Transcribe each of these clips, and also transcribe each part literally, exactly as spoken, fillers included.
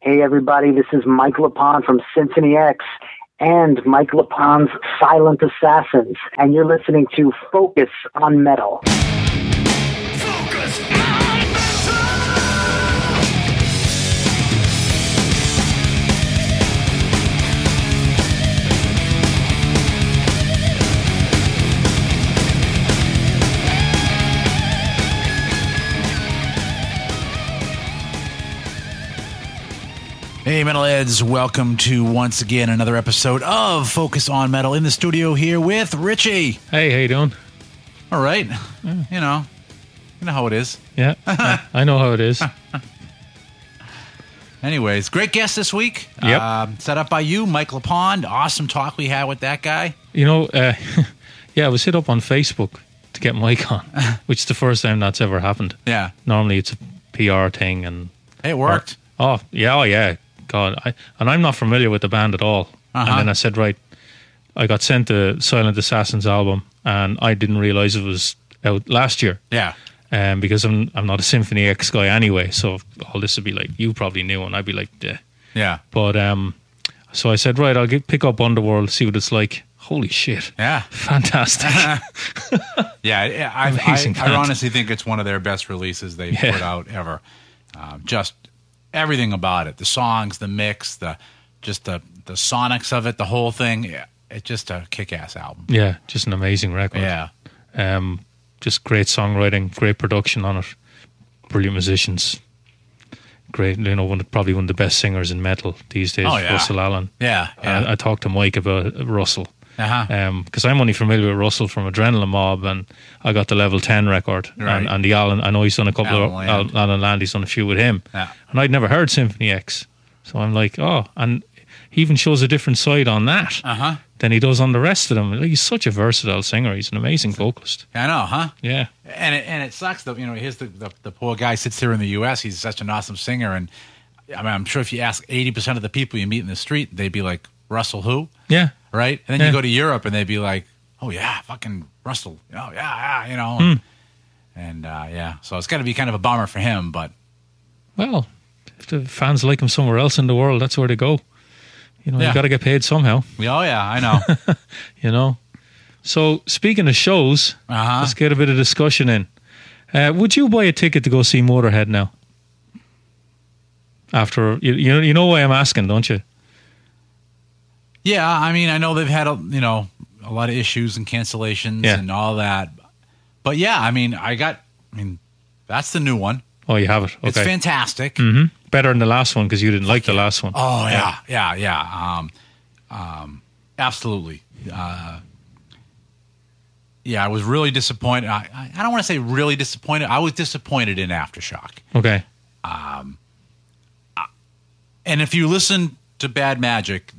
Hey, everybody, this is Mike LePond from Symphony X and Mike LePond's Silent Assassins, and you're listening to Focus on Metal. Focus on Metal! Hey, Metalheads, welcome to once again another episode of Focus on Metal. In the studio here with Richie. Hey, how you doing? All right. Mm. You know, you know how it is. Yeah, I, I know how it is. Anyways, great guest this week. Yep. Uh, set up by you, Mike LePond. Awesome talk we had with that guy. You know, uh, yeah, I was hit up on Facebook to get Mike on, which is the first time that's ever happened. Yeah. Normally it's a P R thing. and Hey, it worked. Or, oh, yeah, oh, yeah. God, I, and I'm not familiar with the band at all. Uh-huh. And then I said, right, I got sent the Silent Assassins album, and I didn't realize it was out last year. Yeah. Um, because I'm I'm not a Symphony X guy anyway, so all this would be like, you probably knew, and I'd be like, Deh. Yeah. But um, so I said, right, I'll get, pick up Underworld, see what it's like. Holy shit! Yeah, fantastic. yeah, I, I, I, I honestly think it's one of their best releases they've yeah. put out ever. Um, just. Everything about it, the songs, the mix, the just the the sonics of it, the whole thing. Yeah, it's just a kick-ass album. Yeah, just an amazing record. Yeah, um, just great songwriting, great production on it, brilliant musicians, great. You know, one probably one of the best singers in metal these days. Oh, yeah. Russell Allen. Yeah, yeah. I, I talked to Mike about Russell. Uh-huh. Um, because I'm only familiar with Russell from Adrenaline Mob, and I got the Level ten record, right. and, and the Alan. I know he's done a couple Alan of Land. Al, Alan Land. He's done a few with him, yeah. and I'd never heard Symphony X, so I'm like, oh, and he even shows a different side on that uh-huh. than he does on the rest of them. Like, he's such a versatile singer. He's an amazing vocalist. I know, huh? Yeah, and it, and it sucks that you know here's the, the the poor guy sits here in the U S. He's such an awesome singer, and I mean, I'm sure if you ask eighty percent of the people you meet in the street, they'd be like, Russell who? Yeah. Right? And then yeah. you go to Europe and they'd be like, oh, yeah, fucking Russell. Oh, yeah, yeah, you know. Mm. And, uh, yeah, so it's got to be kind of a bummer for him, but. Well, if the fans like him somewhere else in the world, that's where they go. You know, yeah. you got to get paid somehow. Oh, yeah, I know. You know. So, speaking of shows, uh-huh. let's get a bit of discussion in. Uh, would you buy a ticket to go see Motorhead now? After, you, you know, you know why I'm asking, don't you? Yeah, I mean, I know they've had, a, you know, a lot of issues and cancellations yeah. and all that. But yeah, I mean, I got, I mean, that's the new one. Oh, you have it. Okay. It's fantastic. Mm-hmm. Better than the last one because you didn't like the last one. Oh, yeah, yeah, yeah. yeah. Um, um, absolutely. Uh, yeah, I was really disappointed. I, I don't want to say really disappointed. I was disappointed in Aftershock. Okay. Um, and if you listen to Bad Magic,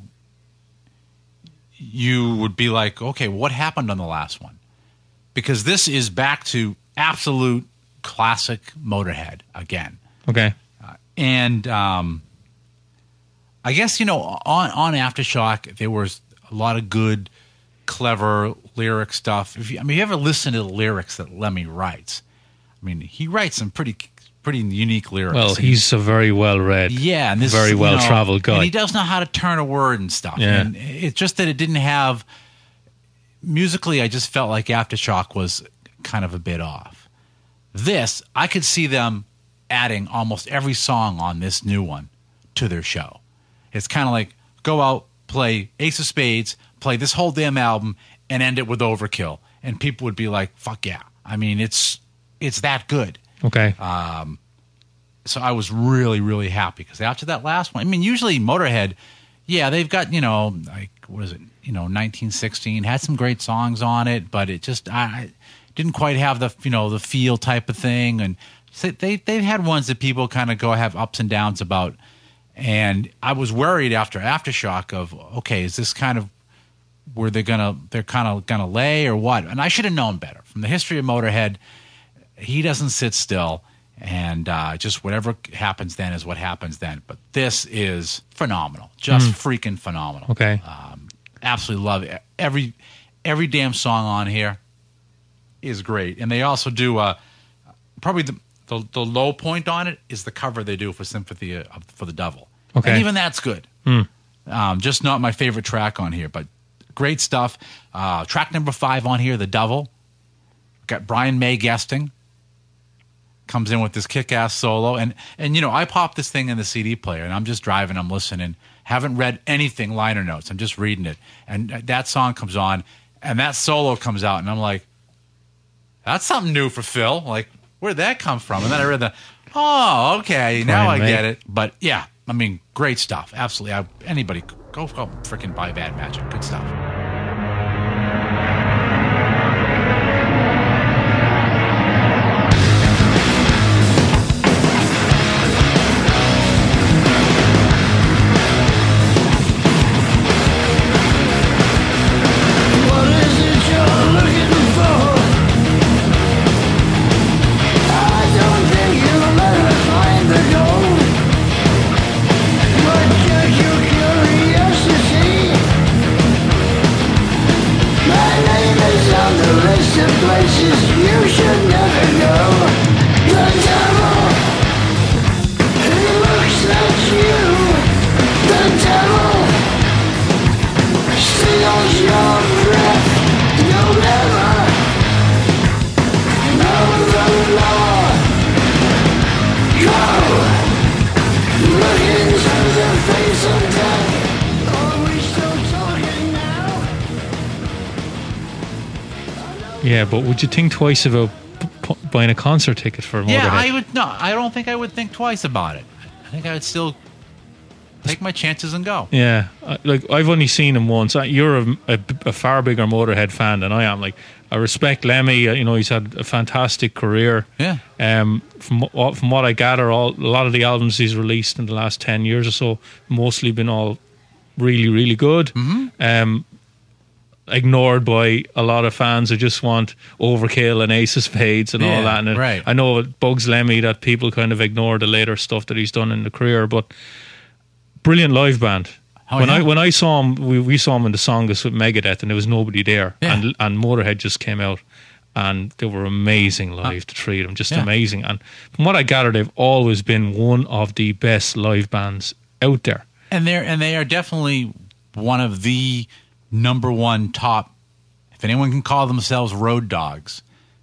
you would be like, okay, what happened on the last one? Because this is back to absolute classic Motorhead again. Okay. Uh, and um, I guess, you know, on, on Aftershock, there was a lot of good, clever lyric stuff. If you, I mean, you ever listen to the lyrics that Lemmy writes? I mean, he writes some pretty pretty unique lyrics. Well, he's a very well-read, yeah, and this, very well-traveled you know, guy. And he does know how to turn a word and stuff. Yeah. And it's just that it didn't have... Musically, I just felt like Aftershock was kind of a bit off. This, I could see them adding almost every song on this new one to their show. It's kind of like, go out, play Ace of Spades, play this whole damn album, and end it with Overkill. And people would be like, fuck yeah. I mean, it's it's that good. Okay. Um, so I was really, really happy because after that last one, I mean, usually Motorhead, yeah, they've got, you know, like, what is it, you know, nineteen sixteen, had some great songs on it, but it just, I didn't quite have the, you know, the feel type of thing. And so they, they've had ones that people kind of go have ups and downs about. And I was worried after Aftershock of, okay, is this kind of where they're going to, they're kind of going to lay or what? And I should have known better. From the history of Motorhead, he doesn't sit still, and uh, just whatever happens then is what happens then. But this is phenomenal, just mm. freaking phenomenal. Okay, um, absolutely love it. Every every damn song on here is great, and they also do uh, probably the, the the low point on it is the cover they do for Sympathy of, for the Devil. Okay. And even that's good. Hmm. Um, just not my favorite track on here, but great stuff. Uh, track number five on here, The Devil. Got Brian May guesting. Comes in with this kick-ass solo. And, and you know, I pop this thing in the C D player, and I'm just driving, I'm listening. Haven't read anything, liner notes. I'm just reading it. And that song comes on, and that solo comes out, and I'm like, that's something new for Phil. Like, where'd that come from? And then I read the, oh, okay, now Brian I May. get it. But, yeah, I mean, great stuff. Absolutely. I, anybody, go, go freaking buy Bad Magic. Good stuff. What is it you're looking for? I don't think you'll ever find the gold, but just your curiosity. My name is on the list of places you should never go. The devil, he looks at you. The devil steals your breath. You'll never know the law. Go, look into the face of death. Are we still talking now? Yeah, but would you think twice about p- p- buying a concert ticket for Motorhead? Yeah, I would, no, I don't think I would think twice about it. I think I would still take my chances and go. Yeah, I- like I've only seen him once. I- You're a, a, a far bigger Motorhead fan than I am. Like I respect Lemmy. uh, You know, he's had a fantastic career. Yeah. Um, from what from what I gather, all a lot of the albums he's released in the last ten years or so, mostly been all really, really good. Mm-hmm. Um, ignored by a lot of fans who just want Overkill and Ace of Spades and Yeah, all that. And it- right. I know it bugs Lemmy that people kind of ignore the later stuff that he's done in the career, but brilliant live band. Oh, when yeah. I when I saw him, we, we saw him in the Songus with Megadeth, and there was nobody there, Yeah. and and Motorhead just came out, and they were amazing live to treat them, just Yeah. amazing. And from what I gather, they've always been one of the best live bands out there. And they're and they are definitely one of the number one top. If anyone can call themselves road dogs,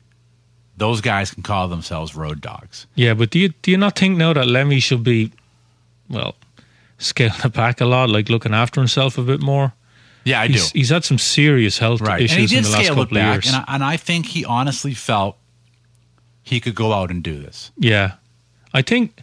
those guys can call themselves road dogs. Yeah, but do you do you not think now that Lemmy should be, well, scaling it back a lot, like looking after himself a bit more? Yeah, I He's, do. he's had some serious health Right, issues and he in did the last scale couple it of back, years. and I, and I think he honestly felt he could go out and do this. Yeah, I think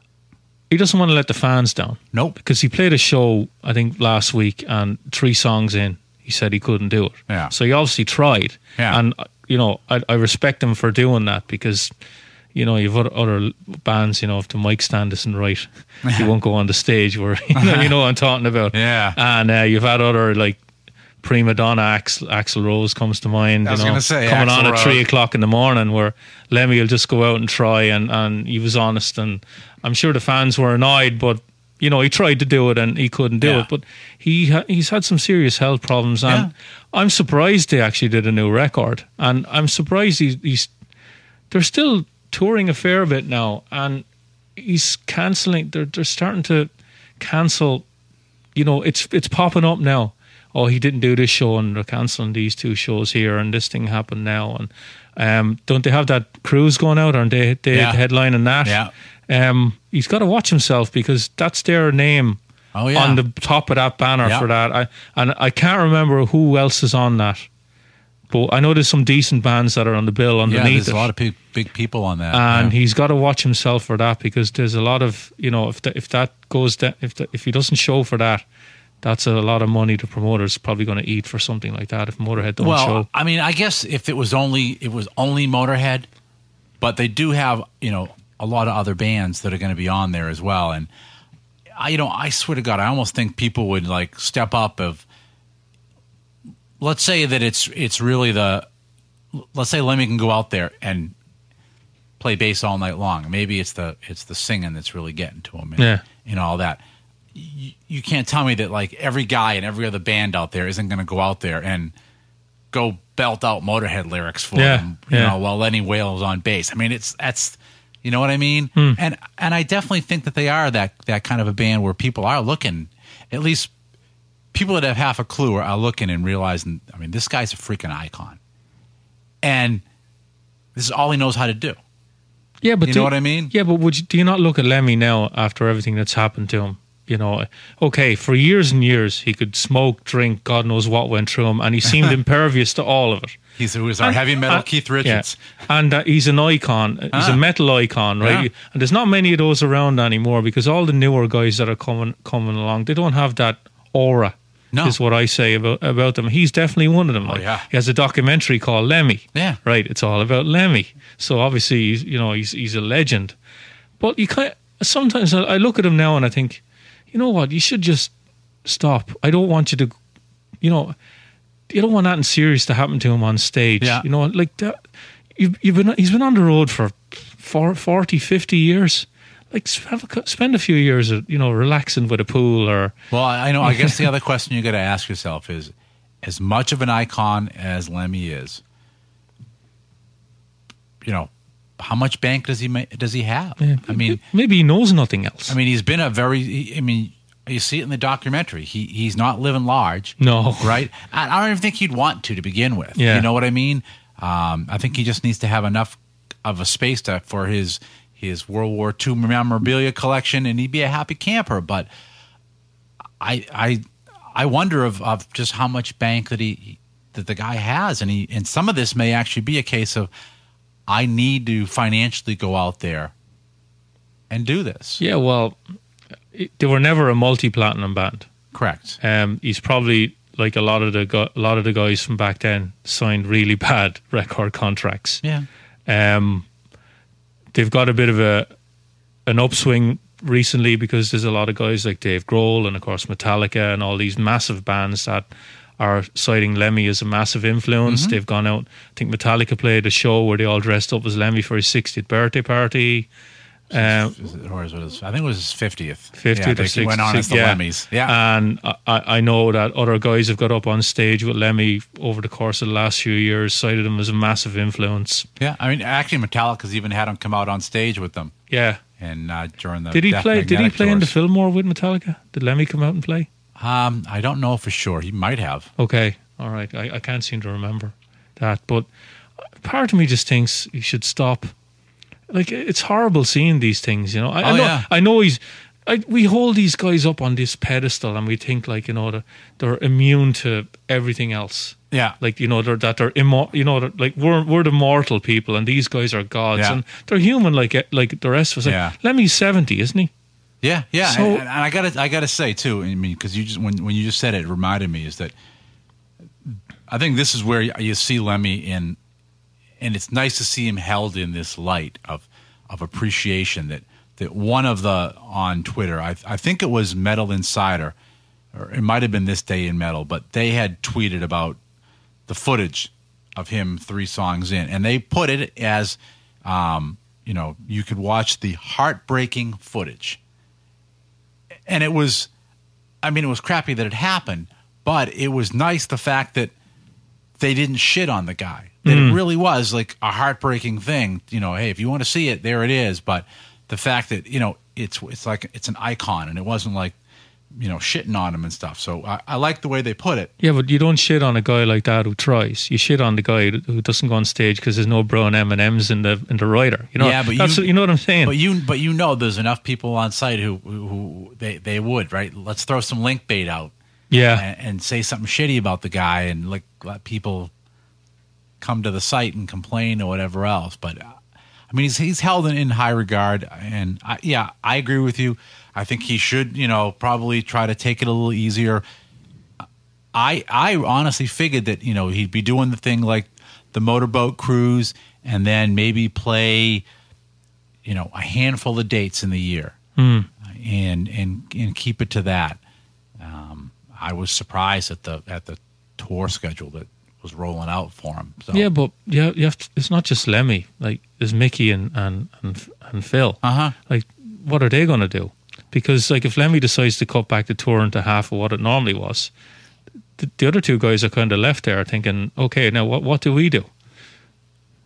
he doesn't want to let the fans down. Nope. Because he played a show, I think, last week, and three songs in, he said he couldn't do it. Yeah. So he obviously tried. Yeah. And, uh, you know, I, I respect him for doing that because, you know, you've other, other bands, you know, if the mic stand isn't right, he won't go on the stage where, you know, you know what I'm talking about. Yeah. And uh, you've had other, like, prima donna Axl, Axl Rose comes to mind. I was you know, gonna say, coming Axl on at Rose. three o'clock in the morning, where Lemmy will just go out and try, and, and he was honest, and I'm sure the fans were annoyed, but you know he tried to do it and he couldn't do Yeah. it. But he ha- he's had some serious health problems, and Yeah. I'm surprised they actually did a new record, and I'm surprised he's, he's they're still touring a fair bit now, and he's cancelling. They're they're starting to cancel. You know, it's it's popping up now. Oh, he didn't do this show, and they're cancelling these two shows here, and this thing happened now. And um, don't they have that cruise going out? Aren't they, they Yeah. headlining that? Yeah. Um, he's got to watch himself because that's their name Oh, yeah. on the top of that banner Yeah. for that. I, and I can't remember who else is on that. But I know there's some decent bands that are on the bill Yeah, underneath there's it. a lot of big, big people on that. and yeah. he's got to watch himself for that because there's a lot of, you know, if the, if that goes down, if the, if he doesn't show for that, that's a lot of money the promoter's probably going to eat for something like that if Motorhead don't well, show. I mean, I guess if it was only it was only Motorhead, but they do have, you know, a lot of other bands that are going to be on there as well. And I, you know, I swear to God, I almost think people would like step up. Of let's say that it's it's really the let's say Lemmy can go out there and play bass all night long. Maybe it's the it's the singing that's really getting to him. And, Yeah. and all that. You, you can't tell me that like every guy and every other band out there isn't going to go out there and go belt out Motorhead lyrics for Yeah, them, you yeah. know, while Lenny Wails on bass. I mean, it's that's You know what I mean? Hmm. And and I definitely think that they are that that kind of a band where people are looking, at least people that have half a clue are, are looking and realizing, I mean, this guy's a freaking icon. And this is all he knows how to do. Yeah, but You do, know what I mean? Yeah, but would you, do you not look at Lemmy now after everything that's happened to him? You know, okay, for years and years he could smoke, drink, God knows what went through him, and he seemed impervious to all of it. He's he was our And- heavy metal uh, Keith Richards. Yeah. And uh, he's an icon. He's Ah. a metal icon, right? Yeah. And there's not many of those around anymore because all the newer guys that are coming coming along, they don't have that aura. No. Is what I say about about them. He's definitely one of them. Oh, Like, yeah. He has a documentary called Lemmy. Yeah. Right. It's all about Lemmy. So obviously, he's, you know, he's he's a legend. But you kind sometimes I I look at him now and I think, you know what? You should just stop. I don't want you to, you know, you don't want nothing serious to happen to him on stage. Yeah. You know, like that. You've, you've been he's been on the road for for forty, fifty years. Like have a, spend a few years, you know, relaxing with a pool or. Well, I I know. I guess the other question you got to ask yourself is, as much of an icon as Lemmy is, you know, how much bank does he ma- does he have? Yeah, I mean, maybe he knows nothing else. I mean, he's been a very. I mean, you see it in the documentary. He he's not living large. No. Right? I, I don't even think he'd want to to begin with. Yeah. You know what I mean? Um, I think he just needs to have enough of a space to, for his his World War Two memorabilia collection, and he'd be a happy camper. But I I I wonder of, of just how much bank that he that the guy has, and he and some of this may actually be a case of I need to financially go out there and do this. Yeah, well, it, they were never a multi-platinum band. Correct. Um, he's probably like a lot of the gu- a lot of the guys from back then signed really bad record contracts. Yeah. Um, they've got a bit of a an upswing recently because there's a lot of guys like Dave Grohl and of course Metallica and all these massive bands that are citing Lemmy as a massive influence. Mm-hmm. They've gone out. I think Metallica played a show where they all dressed up as Lemmy for his sixtieth birthday party. Um, Is it- or is it his, I think it was his fiftieth. fiftieth yeah, or they sixtieth. went on as the yeah. Lemmys. Yeah. And I, I know that other guys have got up on stage with Lemmy over the course of the last few years, cited him as a massive influence. yeah. I mean, actually, Metallica's even had him come out on stage with them. Yeah. And uh, during the Did he Death play? Did he Magnetic play in the tours. Fillmore with Metallica? Did Lemmy come out and play? Um, I don't know for sure. He might have. Okay, all right. I, I can't seem to remember that, but part of me just thinks he should stop. Like it's horrible seeing these things, you know. I, I Oh, know. yeah. I know he's. I, we hold these guys up on this pedestal, and we think like you know they're, they're immune to everything else. Yeah. Like you know they're that they're immor- You know, they're, like we're we're the mortal people, and these guys are gods, Yeah. and they're human like like the rest of us. Like, Yeah. Lemmy's seventy, isn't he? Yeah, yeah, So- and, and I gotta, I gotta say too. I mean, because you just when when you just said it, it reminded me is that I think this is where you see Lemmy in, and it's nice to see him held in this light of of appreciation. That that one of the on Twitter, I I think it was Metal Insider, or it might have been This Day in Metal, but they had tweeted about the footage of him three songs in, and they put it as, um, you know, you could watch the heartbreaking footage. And it was, I mean, it was crappy that it happened, but it was nice the fact that they didn't shit on the guy. That it really was like a heartbreaking thing. You know, hey, if you want to see it, there it is. But the fact that, you know, it's it's like it's an icon, and it wasn't like, you know, shitting on him and stuff. So I, I like the way they put it. Yeah, but you don't shit on a guy like that who tries. You shit on the guy who doesn't go on stage because there's no brown M and M's in the in the rider. You know, Yeah, but that's you- what, you know what I'm saying. But you, but you know, there's enough people on site who, who, who they, they would, right? Let's throw some link bait out. yeah, and, and say something shitty about the guy and like let people come to the site and complain or whatever else. But uh, I mean, he's he's held in, in high regard, and I, yeah, I agree with you. I think he should, you know, probably try to take it a little easier. I I honestly figured that, you know, he'd be doing the thing like the motorboat cruise, and then maybe play, you know, a handful of dates in the year, Hmm. and and and keep it to that. Um, I was surprised at the at the tour schedule that was rolling out for him. So. yeah, but yeah, you have to, it's not just Lemmy. Like there's Mickey and and and, and Phil. Uh huh. Like, what are they going to do? Because like if Lemmy decides to cut back the tour into half of what it normally was, the, the other two guys are kind of left there thinking, okay, now what what do we do?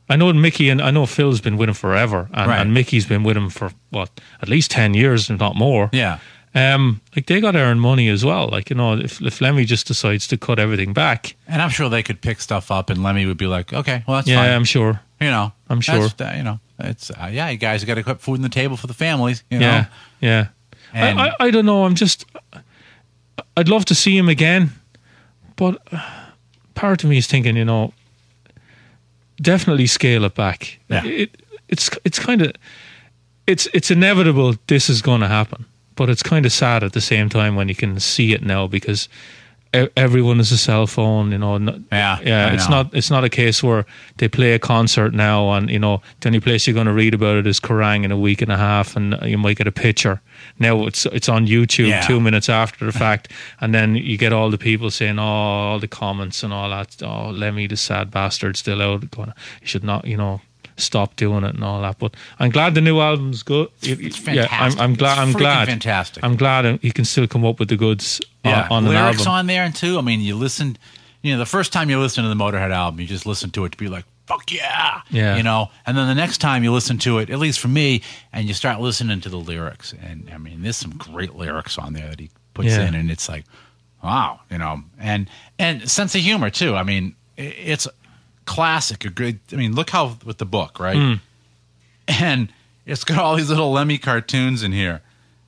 I know Mickey and I know Phil's been with him forever, and, Right. and Mickey's been with him for what at least ten years, if not more. Yeah. Um, like they got to earn money as well. Like you know, if if Lemmy just decides to cut everything back, And I'm sure they could pick stuff up, and Lemmy would be like, "Okay, well that's yeah, fine." I'm sure. You know, I'm that's sure. that, you know, it's uh, yeah, you guys got to put food on the table for the families. You Yeah, know, yeah. And- I, I I don't know. I'm just. I'd love to see him again, but part of me is thinking, you know, definitely scale it back. Yeah. It, it's it's kind of it's it's inevitable. This is going to happen, but it's kind of sad at the same time when you can see it now because e- everyone has a cell phone. You know, n- Yeah, yeah. I It's know. not it's not a case where they play a concert now, and you know the only place you're going to read about it is Kerrang in a week and a half, and you might get a picture. Now it's it's on YouTube Yeah. two minutes after the fact, and then you get all the people saying, "Oh, all the comments and all that. Oh, Lemmy, the sad bastard, still out. Going, you should not, you know, stop doing it and all that." But I'm glad the new album's good. it's Yeah, I'm, fantastic. I'm glad. It's I'm freaking glad. fantastic. I'm glad he can still come up with the goods yeah, on, on an lyrics album. on there and too. I mean, you listen. You know, the first time you listen to the Motorhead album, you just listen to it to be like, "Fuck yeah!" Yeah. You know, and then the next time you listen to it, at least for me, and you start listening to the lyrics, and I mean, there's some great lyrics on there that he puts Yeah. in, and it's like, wow, you know, and and sense of humor too. I mean, i- it's classic. A great. I mean, look how with the book, right? Mm. And it's got all these little Lemmy cartoons in here.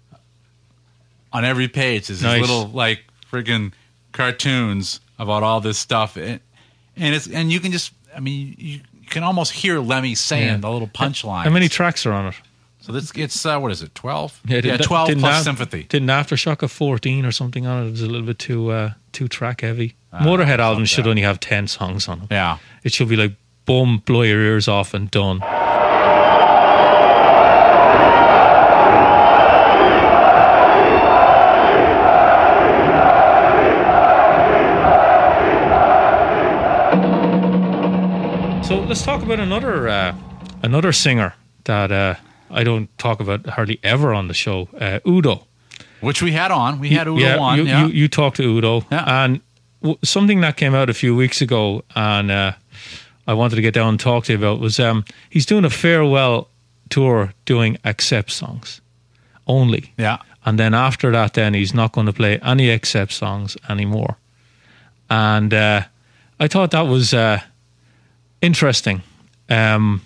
On every page, there's Nice. these little like friggin' cartoons about all this stuff, and, and it's and you can just, I mean, you, you can almost hear Lemmy saying Yeah. the little punchlines. How many tracks are on it? So this it's uh, what is it? Twelve? did- Yeah, twelve didn't plus Af- sympathy. Didn't Aftershock have fourteen or something on it? It was a little bit too uh, too track heavy. Motorhead albums should that. only have ten songs on them. Yeah. It should be like, boom, blow your ears off and done. So let's talk about another uh, another singer that uh, I don't talk about hardly ever on the show, uh, Udo. Which we had on. We had Udo yeah, on. You, yeah. you, you talked to Udo, Yeah. and w- something that came out a few weeks ago, and uh, I wanted to get down and talk to you about was um, he's doing a farewell tour, doing Accept songs only, yeah. and then after that, then he's not going to play any Accept songs anymore. And uh, I thought that was uh, interesting. Um,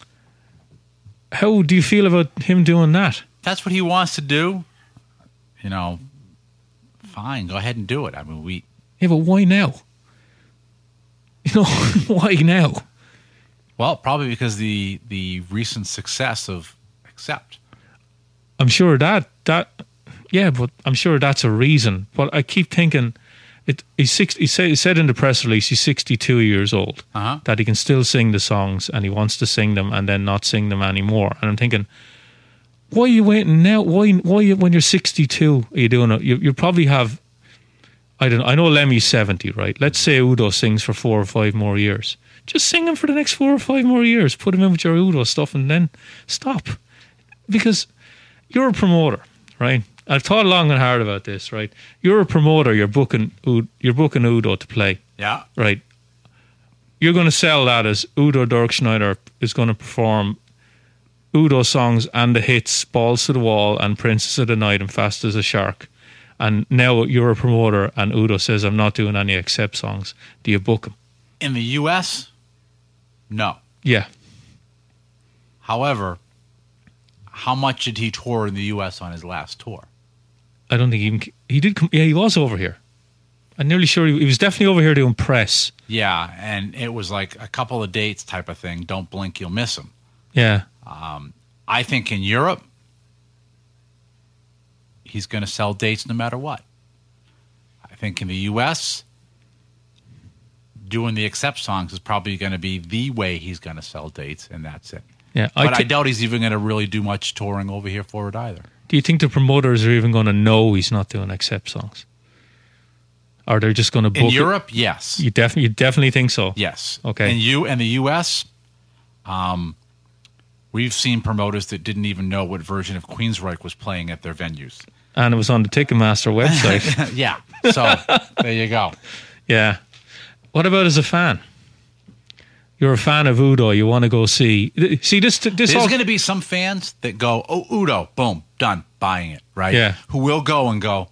how do you feel about him doing that? That's what he wants to do. You know, fine, go ahead and do it. I mean, we Yeah, but why now? You know, why now? well probably because the the recent success of Accept. I'm sure that that yeah, but I'm sure that's a reason. But I keep thinking, it. He's six. He said, he said in the press release he's sixty-two years old. Uh-huh. That he can still sing the songs and he wants to sing them and then not sing them anymore. And I'm thinking, why are you waiting now? Why? Why you, when you're sixty-two are you doing it? You you probably have. I don't know. I know Lemmy's seventy, right? Let's say Udo sings for four or five more years. Just sing him for the next four or five more years. Put him in with your Udo stuff and then stop. Because you're a promoter, right? I've thought long and hard about this, right? You're a promoter. You're booking, Ud- you're booking Udo to play, Yeah. right? You're going to sell that as Udo Dirkschneider is going to perform Udo songs and the hits Balls to the Wall and Princess of the Night and Fast as a Shark. And now you're a promoter and Udo says, I'm not doing any Accept songs. Do you book him? In the U S, no. Yeah. However, how much did he tour in the U S on his last tour? I don't think he even, he did come. Yeah, he was over here. I'm nearly sure he, he was definitely over here doing press. Yeah, and it was like a couple of dates type of thing. Don't blink, you'll miss him. Yeah. I think in Europe, he's going to sell dates no matter what. I think in the U S, doing the Accept songs is probably going to be the way he's going to sell dates, and that's it. Yeah. But I, thi- doubt he's even going to really do much touring over here for it either. Do you think the promoters are even going to know he's not doing Accept songs? Or they're just going to book In it? Europe, yes. You definitely, you definitely think so? Yes. Okay. And you and the U S, um, we've seen promoters that didn't even know what version of Queensryche was playing at their venues. And it was on the Ticketmaster website. Yeah. So there you go. Yeah. What about as a fan? you're a fan of Udo, you want to go see. See, this this There's all, going to be some fans that go, oh, Udo, boom, done, buying it, right? Yeah. Who will go and go,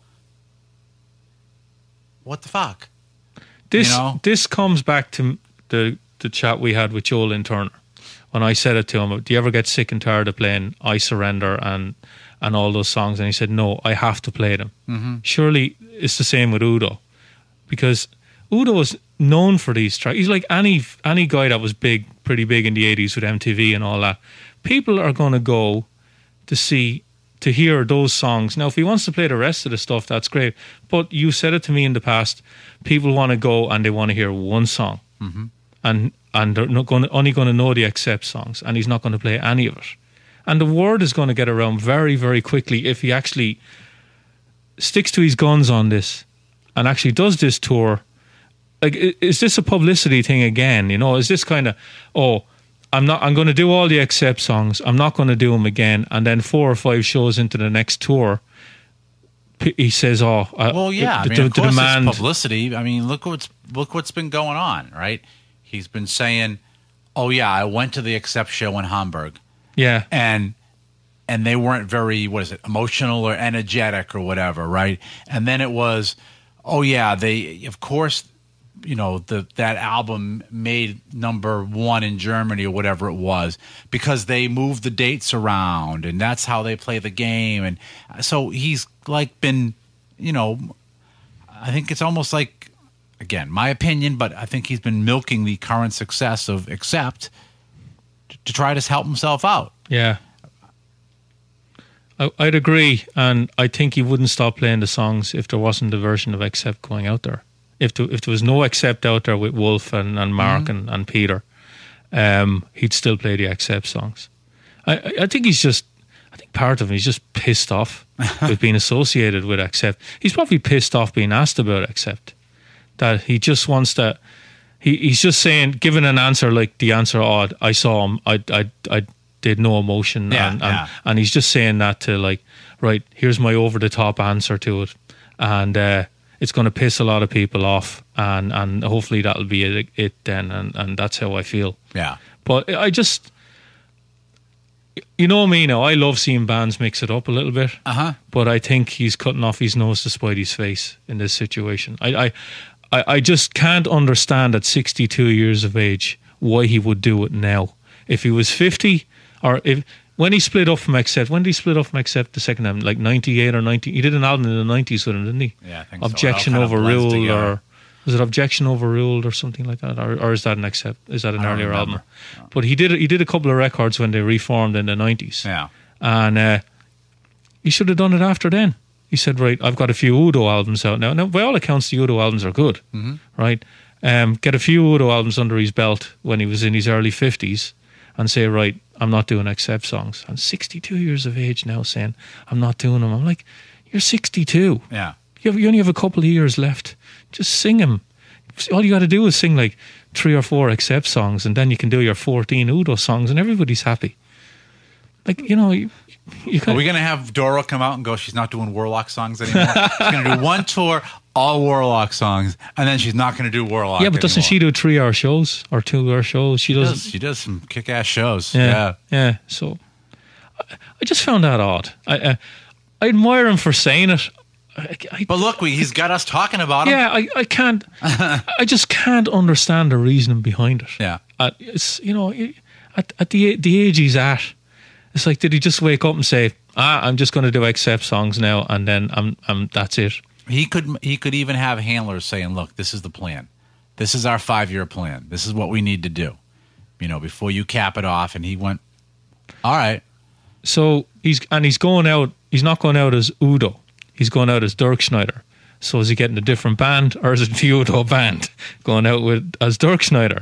what the fuck? this you know? this comes back to the the chat we had with Joe Lynn Turner when I said it to him. Do you ever get sick and tired of playing I Surrender and and all those songs? And he said, no, I have to play them. Mm-hmm. Surely it's the same with Udo, because Udo is known for these tracks. He's like any any guy that was big, pretty big in the eighties with M T V and all that. People are going to go to see, to hear those songs. Now, if he wants to play the rest of the stuff, that's great. But you said it to me in the past, people want to go and they want to hear one song. Mm-hmm. And and they're not going to, only going to know the Accept songs, and he's not going to play any of it. And the word is going to get around very, very quickly if he actually sticks to his guns on this and actually does this tour. Like, is this a publicity thing again? You know, is this kind of, oh, I'm not, I'm going to do all the Accept songs, I'm not going to do them again, and then four or five shows into the next tour, he says, oh, uh, well, yeah, the, I mean, of the course demand. it's publicity. I mean, look what's look what's been going on, right? He's been saying, oh yeah, I went to the Accept show in Hamburg, Yeah, and and they weren't very, what is it, emotional or energetic or whatever, right? And then it was, oh yeah, they, of course, you know, the that album made number one in Germany or whatever it was because they moved the dates around, and that's how they play the game. And so he's like been, you know, I think it's almost like, again, my opinion, but I think he's been milking the current success of Accept to, to try to help himself out. yeah. I, I'd agree, and I think he wouldn't stop playing the songs if there wasn't a version of Accept going out there. If there, if there was no Accept out there with Wolf and, and Mark mm-hmm. and, and Peter, um, he'd still play the Accept songs. I, I think he's just, I think part of him, he's just pissed off with being associated with Accept. He's probably pissed off being asked about Accept. That he just wants to, he, he's just saying, giving an answer like the answer, oh, I saw him, I, I, I did no emotion. Yeah, and, yeah. and, and he's just saying that to like, right, here's my over-the-top answer to it. And, uh, it's going to piss a lot of people off, and, and hopefully that'll be it, it then, and, and that's how I feel. Yeah. But I just, you know me now, I love seeing bands mix it up a little bit, Uh-huh. but I think he's cutting off his nose to spite his face in this situation. I, I, I, I just can't understand at sixty-two years of age why he would do it now. If he was fifty, or if... When he split up from Accept, when did he split up from Accept the second time? Like ninety-eight or ninety? He did an album in the nineties with him, didn't he? Yeah, I think Objection so. It all kind of blends Overruled, together. or was it Objection Overruled or something like that? Or, or is that an Accept? Is that an I don't earlier remember. album? But he did he did a couple of records when they reformed in the nineties. Yeah. And uh, he should have done it after then. He said, right, I've got a few Udo albums out now. Now, by all accounts, the Udo albums are good, mm-hmm. right? Um, get a few Udo albums under his belt when he was in his early fifties and say, right, I'm not doing Accept songs. I'm sixty-two years of age now saying, I'm not doing them. I'm like, you're sixty-two. Yeah. You, have, you only have a couple of years left. Just sing them. All you got to do is sing like three or four Accept songs, and then you can do your fourteen Udo songs, and everybody's happy. Like, you know, you, you Are we going to have Doro come out and go, she's not doing Warlock songs anymore? She's going to do one tour, all Warlock songs, and then she's not going to to do Warlock Yeah, but doesn't anymore. she do three-hour shows or two-hour shows? She, She does. does, she does some kick-ass shows. Yeah, Yeah. yeah. So I, I just found that odd. I, I I admire him for saying it. I, I, But look, we, he's got us talking about him. yeah, I, I can't. I just can't understand the reasoning behind it. Yeah. At, it's you know at at the the age he's at, it's like, did he just wake up and say, ah, I'm just going to do Accept songs now, and then I'm I'm that's it. He could he could even have handlers saying, look, this is the plan. This is our five-year plan. This is what we need to do, you know, before you cap it off. And he went, all right. So he's and he's going out. He's not going out as Udo. He's going out as Dirk Schneider. So is he getting a different band, or is it the Udo band going out with as Dirk Schneider?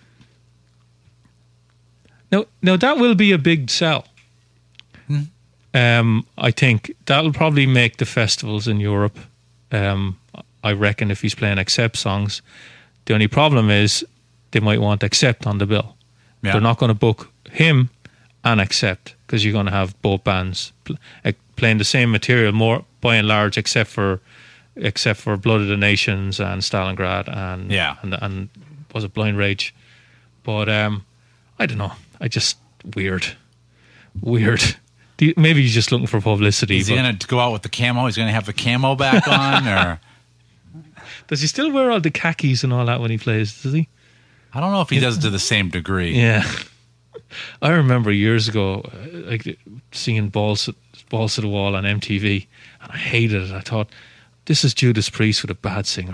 Now, now that will be a big sell. Hmm. Um, I think that'll probably make the festivals in Europe. Um, I reckon if he's playing Accept songs, the only problem is they might want Accept on the bill. Yeah. They're not going to book him and Accept, because you're going to have both bands pl- uh, playing the same material, more by and large, except for except for Blood of the Nations and Stalingrad and Yeah. and, and was it Blind Rage? But um, I don't know. I just weird, weird. Do you, maybe he's just looking for publicity. Is he but- going to go out with the camo? He's going to have the camo back on, or Does he still wear all the khakis and all that when he plays? Does he? I don't know if he does it to the same degree. Yeah. I remember years ago, uh, like seeing Balls, Balls to the Wall on M T V, and I hated it. I thought, this is Judas Priest with a bad singer.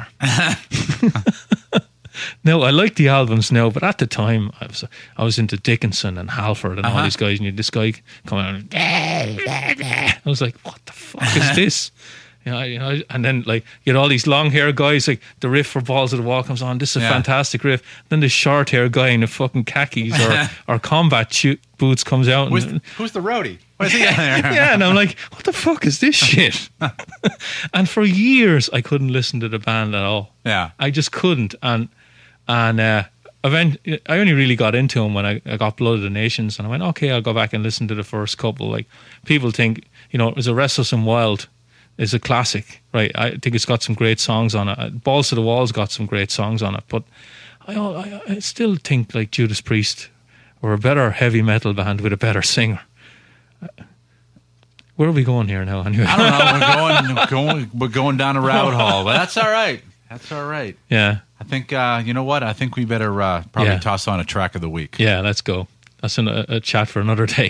No, I like the albums now, but at the time, I was I was into Dickinson and Halford and Uh-huh. all these guys, and you had this guy coming out, and I was like, what the fuck is this? You know, you know, and then like you had all these long hair guys, like the riff for Balls to the Wall comes on. This is a Yeah. fantastic riff. Then the short hair guy in the fucking khakis or, or combat shoot boots comes out. Who's, And, who's the roadie? Where's he there? yeah, and I'm like, what the fuck is this shit? And for years, I couldn't listen to the band at all. Yeah. I just couldn't. And and uh, event, I only really got into them when I, I got Blood of the Nations, and I went, okay, I'll go back and listen to the first couple. Like people think, you know, it was a Restless and Wild. Is a classic, right? I think it's got some great songs on it. Balls to the Wall's got some great songs on it, but I, I, I still think like Judas Priest were a better heavy metal band with a better singer. Where are we going here now? Anyway, I don't know. We're going, going, we're going down a rabbit hole, but that's all right. That's all right. yeah, I think uh, you know what? I think we better uh, probably Yeah. toss on a track of the week. yeah. Let's go. That's an, a, a chat for another day.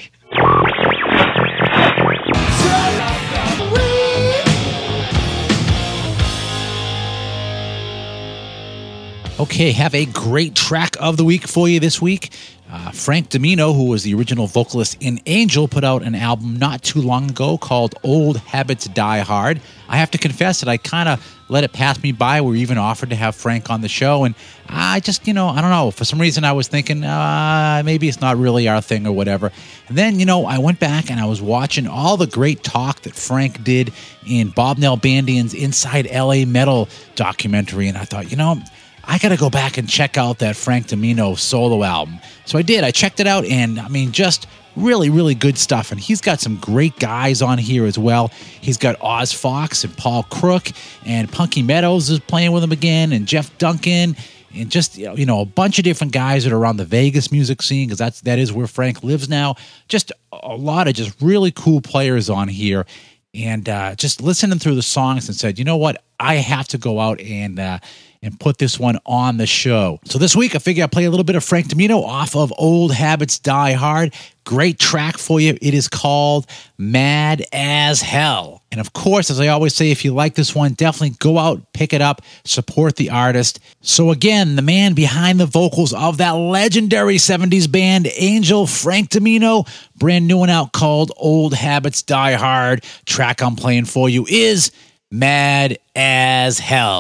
Okay, have a great track of the week for you this week. Uh, Frank Domino, who was the original vocalist in Angel, put out an album not too long ago called Old Habits Die Hard. I have to confess that I kind of let it pass me by. We were even offered to have Frank on the show, and I just, you know, I don't know. For some reason, I was thinking, uh, maybe it's not really our thing or whatever. And then, you know, I went back and I was watching all the great talk that Frank did in Bob Nalbandian's Inside L A Metal documentary, and I thought, you know, I got to go back and check out that Frank Domino solo album. So I did. I checked it out, and I mean, just really, really good stuff. And he's got some great guys on here as well. He's got Oz Fox and Paul Crook, and Punky Meadows is playing with him again, and Jeff Duncan, and just, you know, you know, a bunch of different guys that are around the Vegas music scene, because that's that is where Frank lives now. Just a lot of just really cool players on here. And uh, just listening through the songs and said, you know what? I have to go out and uh, and put this one on the show. So this week, I figure I'll play a little bit of Frank Domino off of Old Habits Die Hard. Great track for you. It is called Mad as Hell. And of course, as I always say, if you like this one, definitely go out, pick it up, support the artist. So again, the man behind the vocals of that legendary seventies band, Angel, Frank Domino, brand new one out called Old Habits Die Hard. Track I'm playing for you is Mad as Hell.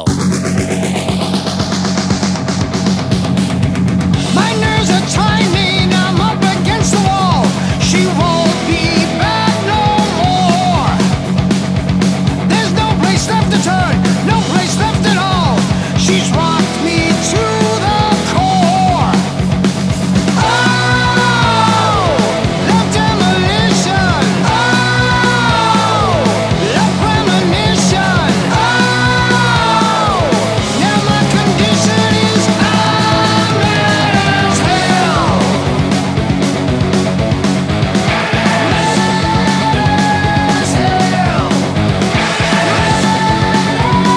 My nerves are tightening, I'm up against the wall. She won't be back no more. There's no place left to turn, no place left at all. She's rocked me to the core. Oh, love demolition. Oh, love premonition. Oh, now my condition is I'm mad as hell. Mad as hell.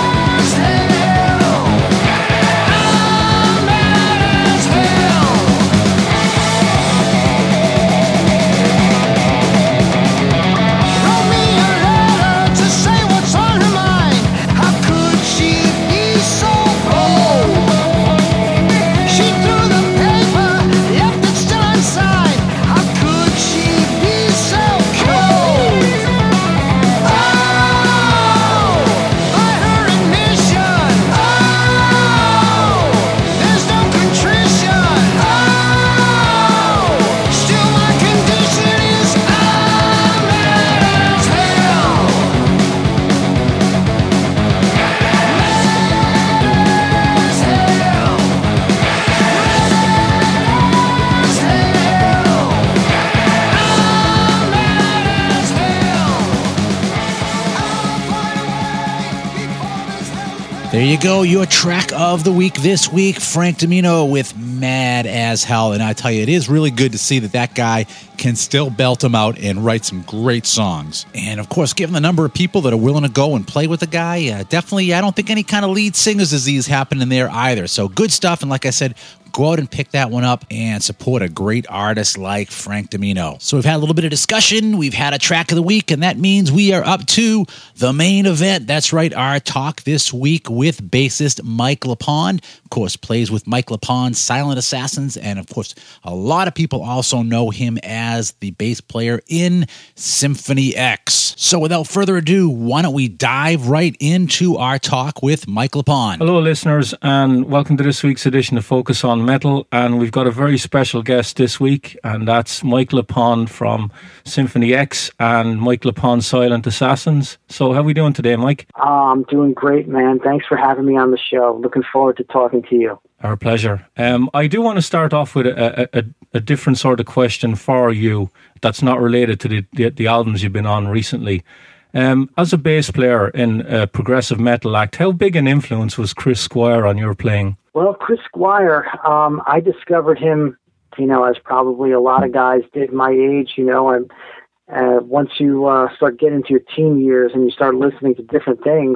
There you go, your track of the week this week, Frank Domino with Mad as Hell. And I tell you, it is really good to see that that guy can still belt them out and write some great songs. And of course, given the number of people that are willing to go and play with the guy, uh, definitely, I don't think any kind of lead singer's disease happened in there either. So good stuff. And like I said, go out and pick that one up and support a great artist like Frank Domino. So we've had a little bit of discussion. We've had a track of the week, and that means we are up to the main event. That's right, our talk this week with bassist Mike LePond. Of course, plays with Mike LePond, Silent Assassins, and of course, a lot of people also know him as the bass player in Symphony X. So without further ado, why don't we dive right into our talk with Mike LePond. Hello, listeners, and welcome to this week's edition of Focus on Metal. And we've got a very special guest this week, and that's Mike LePond from Symphony X and Mike LePond Silent Assassins. So how are we doing today, Mike? Uh, I'm doing great, man. Thanks for having me on the show. Looking forward to talking to you. Our pleasure. Um, I do want to start off with a, a, a different sort of question for you that's not related to the, the, the albums you've been on recently. Um, as a bass player in a progressive metal act, how big an influence was Chris Squire on your playing? Well, Chris Squire, um, I discovered him, you know, as probably a lot of guys did my age, you know, and uh, once you uh, start getting into your teen years and you start listening to different things.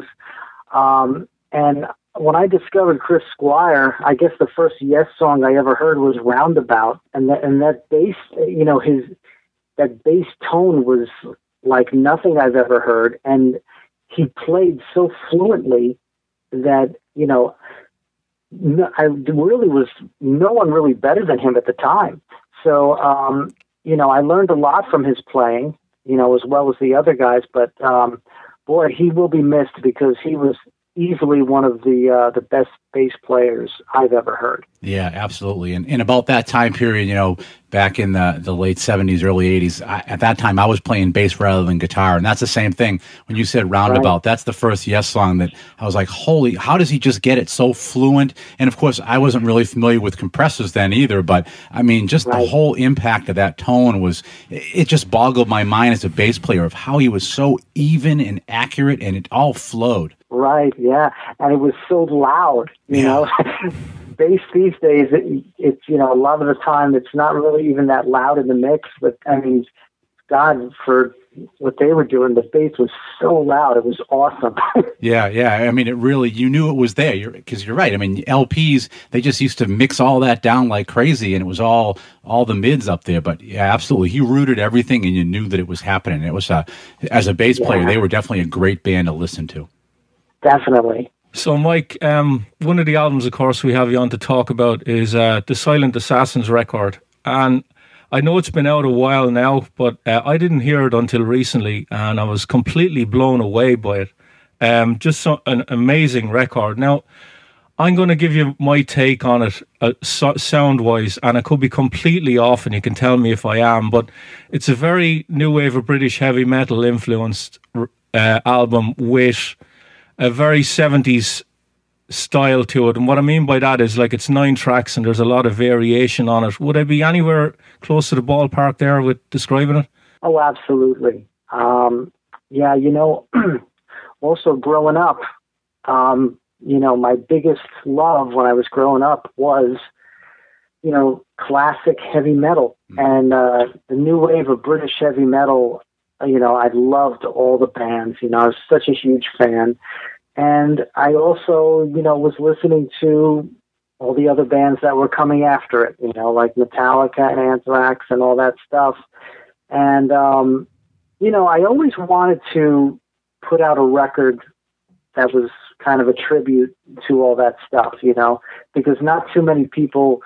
Um, and when I discovered Chris Squire, I guess the first Yes song I ever heard was Roundabout. And that, and that bass, you know, his, that bass tone was like nothing I've ever heard. And he played so fluently that, you know, no, I really was no one really better than him at the time. So, um, you know, I learned a lot from his playing, you know, as well as the other guys. But, um, boy, he will be missed because he was easily one of the uh, the best bass players I've ever heard. Yeah, absolutely. And, and about that time period, you know, back in the, the late seventies, early eighties, I, at that time I was playing bass rather than guitar. And that's the same thing. When you said Roundabout, right. That's the first Yes song that I was like, holy, how does he just get it so fluent? And of course, I wasn't really familiar with compressors then either. But I mean, just right. The whole impact of that tone was, it just boggled my mind as a bass player of how he was so even and accurate and it all flowed. Right, yeah. And it was so loud, you yeah. know. Bass these days, it, it's, you know, a lot of the time it's not really even that loud in the mix. But, I mean, God, for what they were doing, the bass was so loud. It was awesome. yeah, yeah. I mean, it really, you knew it was there because you're, you're right. I mean, L Ps, they just used to mix all that down like crazy and it was all all the mids up there. But, yeah, absolutely. He rooted everything and you knew that it was happening. It was, uh, as a bass yeah. player, they were definitely a great band to listen to. Definitely. So, Mike, um, one of the albums, of course, we have you on to talk about is uh, the Silent Assassins record. And I know it's been out a while now, but uh, I didn't hear it until recently, and I was completely blown away by it. Um, just so, an amazing record. Now, I'm going to give you my take on it uh, so, sound-wise, and I could be completely off, and you can tell me if I am, but it's a very new wave of British heavy metal influenced uh, album with a very seventies style to it. And what I mean by that is like it's nine tracks and there's a lot of variation on it. Would I be anywhere close to the ballpark there with describing it? Oh, absolutely. Um, yeah, you know, also growing up, um, you know, my biggest love when I was growing up was, you know, classic heavy metal. Mm. And uh, the new wave of British heavy metal, you know, I loved all the bands. You know, I was such a huge fan. And I also, you know, was listening to all the other bands that were coming after it, you know, like Metallica and Anthrax and all that stuff. And, um, you know, I always wanted to put out a record that was kind of a tribute to all that stuff, you know, because not too many people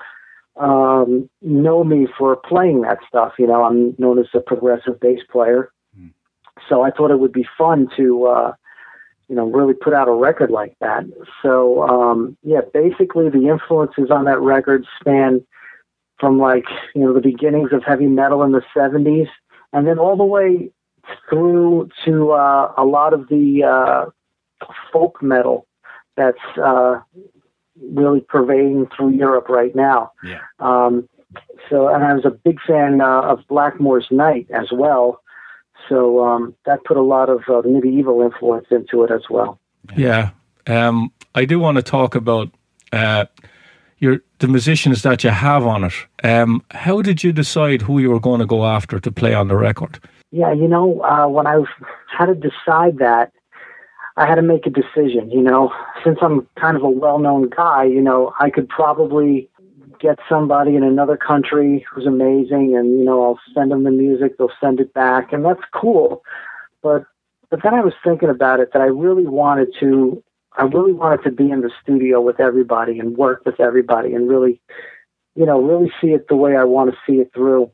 um, know me for playing that stuff. You know, I'm known as a progressive bass player. So I thought it would be fun to, uh, you know, really put out a record like that. So, um, yeah, basically the influences on that record span from like, you know, the beginnings of heavy metal in the seventies and then all the way through to uh, a lot of the uh, folk metal that's uh, really pervading through Europe right now. Yeah. Um, so, and I was a big fan uh, of Blackmore's Night as well. So um, that put a lot of uh, medieval influence into it as well. Yeah. um, I do want to talk about uh, your the musicians that you have on it. Um, how did you decide who you were going to go after to play on the record? Yeah, you know, uh, when I had to decide that, I had to make a decision, you know. Since I'm kind of a well-known guy, you know, I could probably get somebody in another country who's amazing, and, you know, I'll send them the music, they'll send it back, and that's cool. But but then I was thinking about it, that I really wanted to, I really wanted to be in the studio with everybody and work with everybody and really, you know, really see it the way I want to see it through.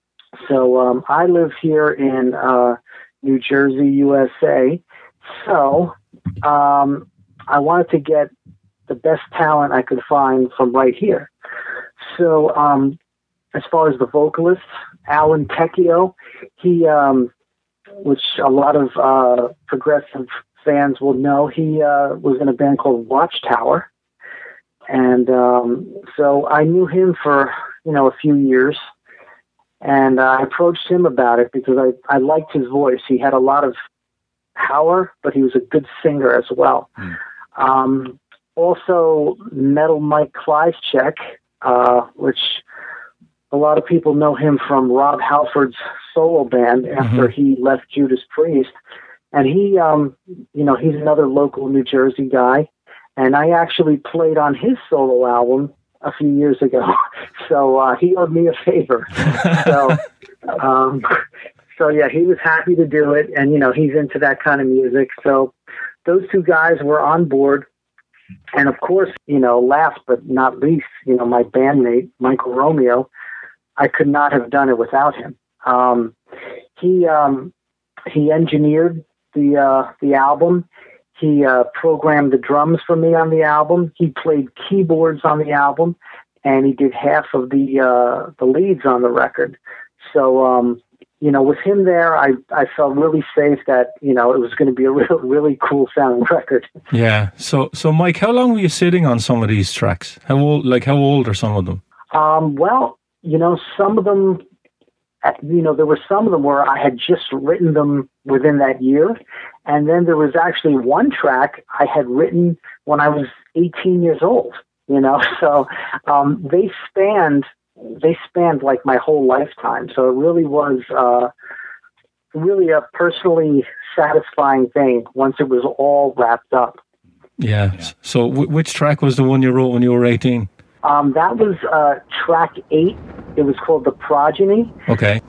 So um, I live here in uh, New Jersey, U S A. So um, I wanted to get the best talent I could find from right here. So um, as far as the vocalist, Alan Tecchio, he, um, which a lot of uh, progressive fans will know, he uh, was in a band called Watchtower. And um, so I knew him for, you know, a few years. And uh, I approached him about it because I, I liked his voice. He had a lot of power, but he was a good singer as well. Mm. Um, also, Metal Mike Kleifchek, uh, which a lot of people know him from Rob Halford's solo band after mm-hmm. he left Judas Priest. And he, um, you know, he's another local New Jersey guy. And I actually played on his solo album a few years ago. So uh, he owed me a favor. so, um, so yeah, he was happy to do it. And, you know, he's into that kind of music. So those two guys were on board. And of course, you know, last but not least, you know, my bandmate, Michael Romeo, I could not have done it without him. Um, he, um, he engineered the, uh, the album. He uh, programmed the drums for me on the album. He played keyboards on the album, and he did half of the uh, the leads on the record. So, um, you know, with him there, I, I felt really safe that, you know, it was going to be a real, really cool sounding record. Yeah. So, so Mike, how long were you sitting on some of these tracks? How old? Like, how old are some of them? Um, well, you know, some of them. You know, there were some of them where I had just written them within that year. And then there was actually one track I had written when I was eighteen years old, you know, so um, they spanned, they spanned like my whole lifetime. So it really was uh, really a personally satisfying thing once it was all wrapped up. Yeah. yeah. So w- which track was the one you wrote when you were eighteen? Um, that was uh, track eight. It was called The Progeny. Okay.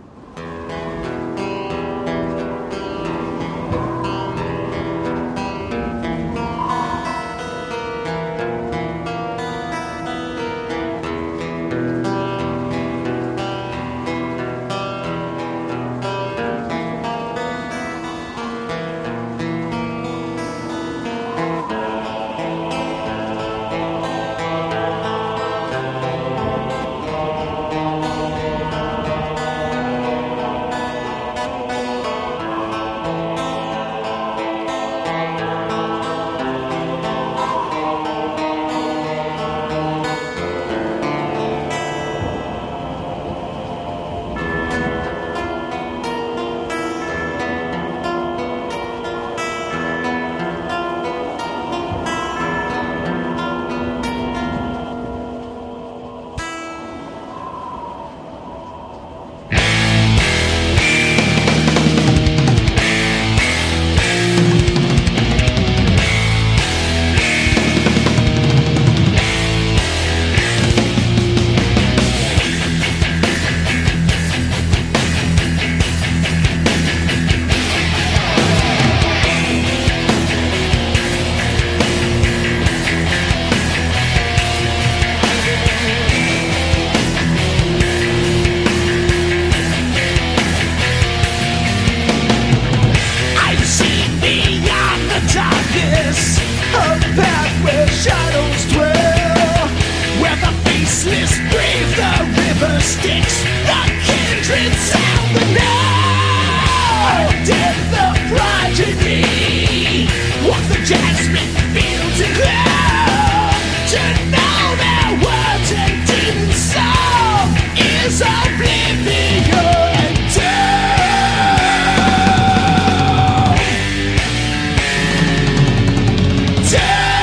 Yeah!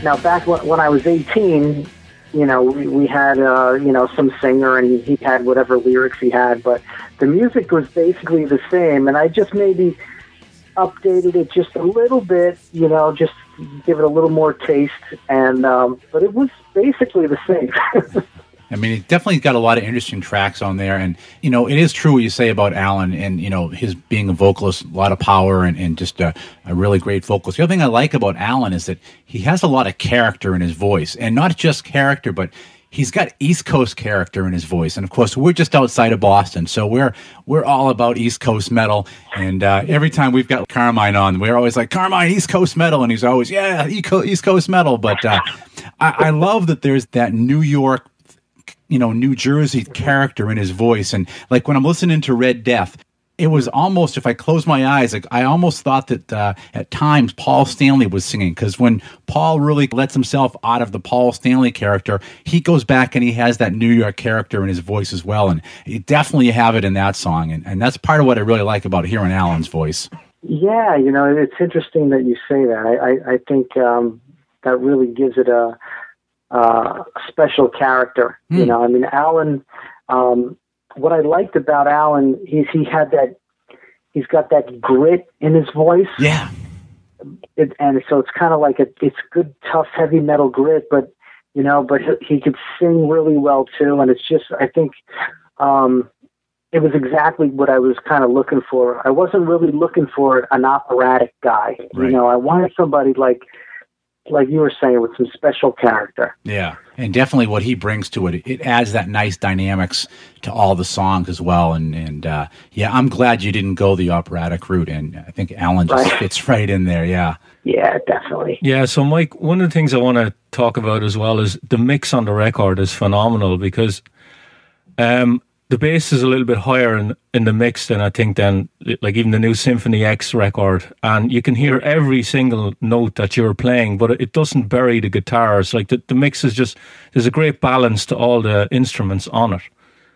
now back when, when I was eighteen, you know, we, we had, uh, you know, some singer and he had whatever lyrics he had, but the music was basically the same. And I just maybe updated it just a little bit, you know, just give it a little more taste. And, um, but it was basically the same. I mean, it definitely got a lot of interesting tracks on there. And, you know, it is true what you say about Alan and, you know, his being a vocalist, a lot of power and, and just a, a really great vocalist. The other thing I like about Alan is that he has a lot of character in his voice. And not just character, but he's got East Coast character in his voice. And, of course, we're just outside of Boston. So we're we're all about East Coast metal. And uh, every time we've got Carmine on, we're always like, Carmine, East Coast metal. And he's always, yeah, East Coast metal. But uh, I, I love that there's that New York, you know, New Jersey character in his voice. And like when I'm listening to Red Death, it was almost, if I close my eyes, like, I almost thought that uh, at times Paul Stanley was singing, because when Paul really lets himself out of the Paul Stanley character, he goes back and he has that New York character in his voice as well. And you definitely have it in that song. And, and that's part of what I really like about hearing Alan's voice. Yeah, you know, it's interesting that you say that. I, I, I think um, that really gives it a Uh, special character, mm. you know. I mean, Alan. Um, what I liked about Alan is he had that. He's got that grit in his voice. Yeah. It, and so it's kind of like a. It's good, tough, heavy metal grit, but you know, but he, he could sing really well too. And it's just, I think, um, it was exactly what I was kind of looking for. I wasn't really looking for an operatic guy. Right. You know, I wanted somebody like. like you were saying, with some special character. Yeah, and definitely what he brings to it, it adds that nice dynamics to all the songs as well. And, and uh, yeah, I'm glad you didn't go the operatic route, and I think Alan just right. fits right in there, yeah. Yeah, definitely. Yeah, so Mike, one of the things I want to talk about as well is the mix on the record is phenomenal, because um, the bass is a little bit higher in, in the mix than I think than like even the new Symphony X record, and you can hear every single note that you're playing, but it doesn't bury the guitars. Like the, the mix is just, there's a great balance to all the instruments on it.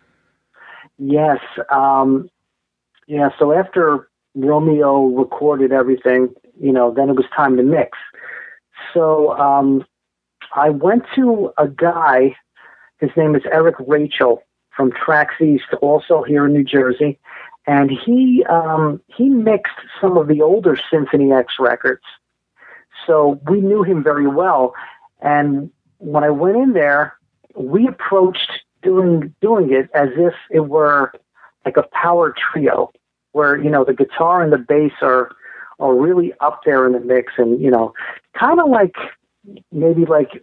Yes. Um, yeah. So after Romeo recorded everything, you know, then it was time to mix. So um, I went to a guy, his name is Eric Rachel, from Tracks East, also here in New Jersey, and he um, he mixed some of the older Symphony X records. So we knew him very well, and when I went in there, we approached doing doing it as if it were like a power trio, where you know the guitar and the bass are are really up there in the mix, and you know, kind of like maybe like.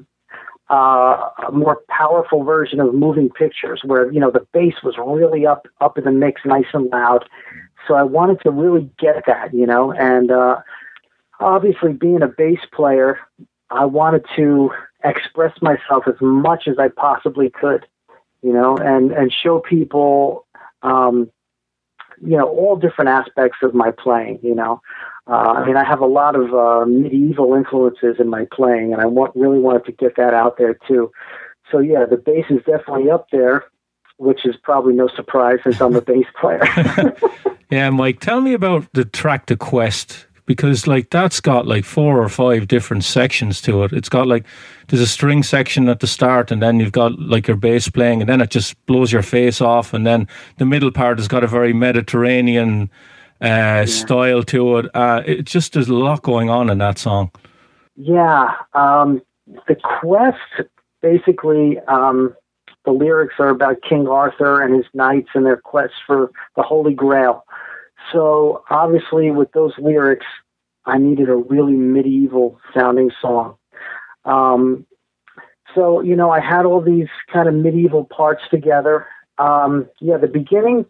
Uh, a more powerful version of Moving Pictures, where you know the bass was really up up in the mix, nice and loud. So I wanted to really get that, you know, and uh, obviously being a bass player, I wanted to express myself as much as I possibly could, you know, and and show people, um, you know, all different aspects of my playing, you know. Uh, I mean, I have a lot of uh, medieval influences in my playing, and I want, really wanted to get that out there too. So yeah, the bass is definitely up there, which is probably no surprise since I'm a bass player. Yeah, Mike, tell me about the track "The Quest", because like that's got like four or five different sections to it. It's got like there's a string section at the start, and then you've got like your bass playing, and then it just blows your face off, and then the middle part has got a very Mediterranean Uh, yeah. style to it. Uh, it just there's a lot going on in that song. Yeah, um, the quest basically um, the lyrics are about King Arthur and his knights and their quest for the Holy Grail. So obviously, with those lyrics, I needed a really medieval sounding song. Um, so you know, I had all these kind of medieval parts together. Um, yeah, the beginning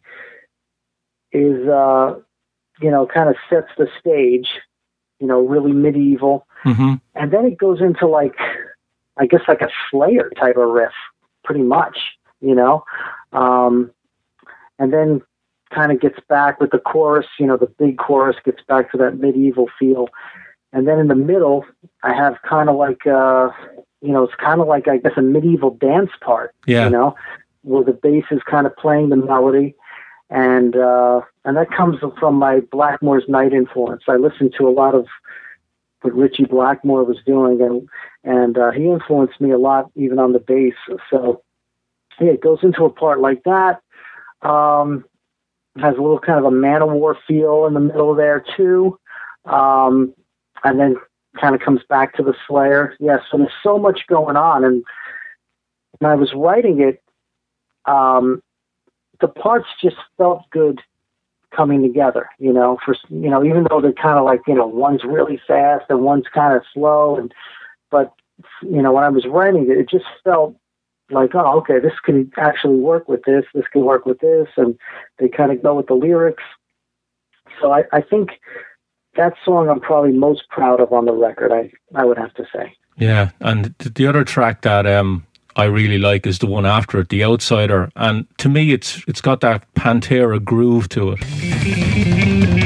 is. Uh, you know, kind of sets the stage, you know, really medieval. Mm-hmm. And then it goes into like, I guess like a Slayer type of riff, pretty much, you know. Um, and then kind of gets back with the chorus, you know, the big chorus gets back to that medieval feel. And then in the middle, I have kind of like, uh, you know, it's kind of like, I guess, a medieval dance part, yeah. you know, where the bass is kind of playing the melody. And uh, and that comes from my Blackmore's Night influence. I listen to a lot of what Richie Blackmore was doing, and and uh, he influenced me a lot, even on the bass. So yeah, it goes into a part like that. Um, has a little kind of a Manowar feel in the middle there too, um, and then kind of comes back to the Slayer. Yeah, so there's so much going on, and when I was writing it, um, the parts just felt good coming together, you know, for, you know, even though they're kind of like, you know, one's really fast and one's kind of slow. And, but, you know, when I was writing it, it just felt like, oh, okay, this can actually work with this, this can work with this. And they kind of go with the lyrics. So I, I think that song I'm probably most proud of on the record, I, I would have to say. Yeah. And the other track that, um, I really like is the one after it, The Outsider, and to me it's it's got that Pantera groove to it.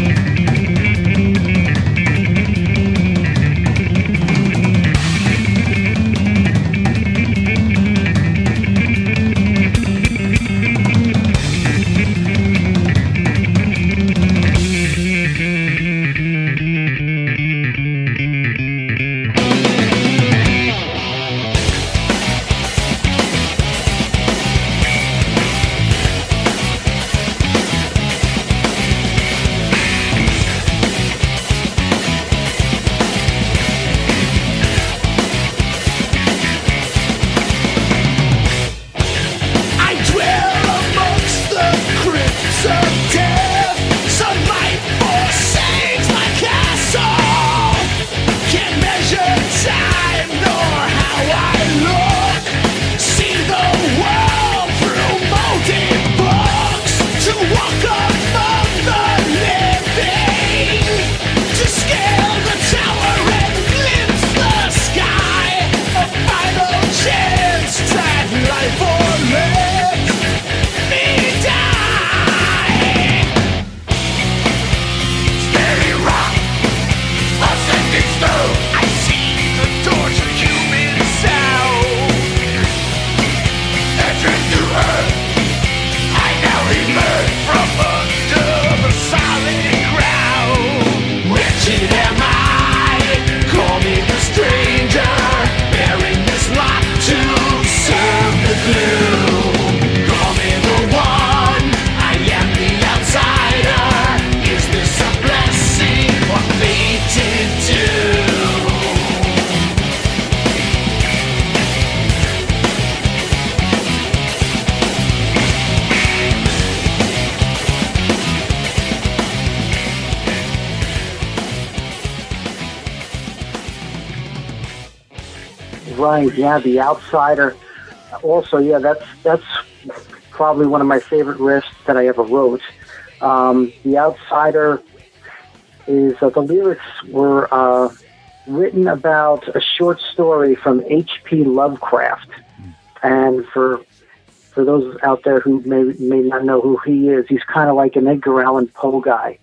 Right, yeah, The Outsider. Also, yeah, that's that's probably one of my favorite riffs that I ever wrote. Um, The Outsider is, uh, the lyrics were uh, written about a short story from H P Lovecraft. And for for those out there who may may not know who he is, he's kind of like an Edgar Allan Poe guy.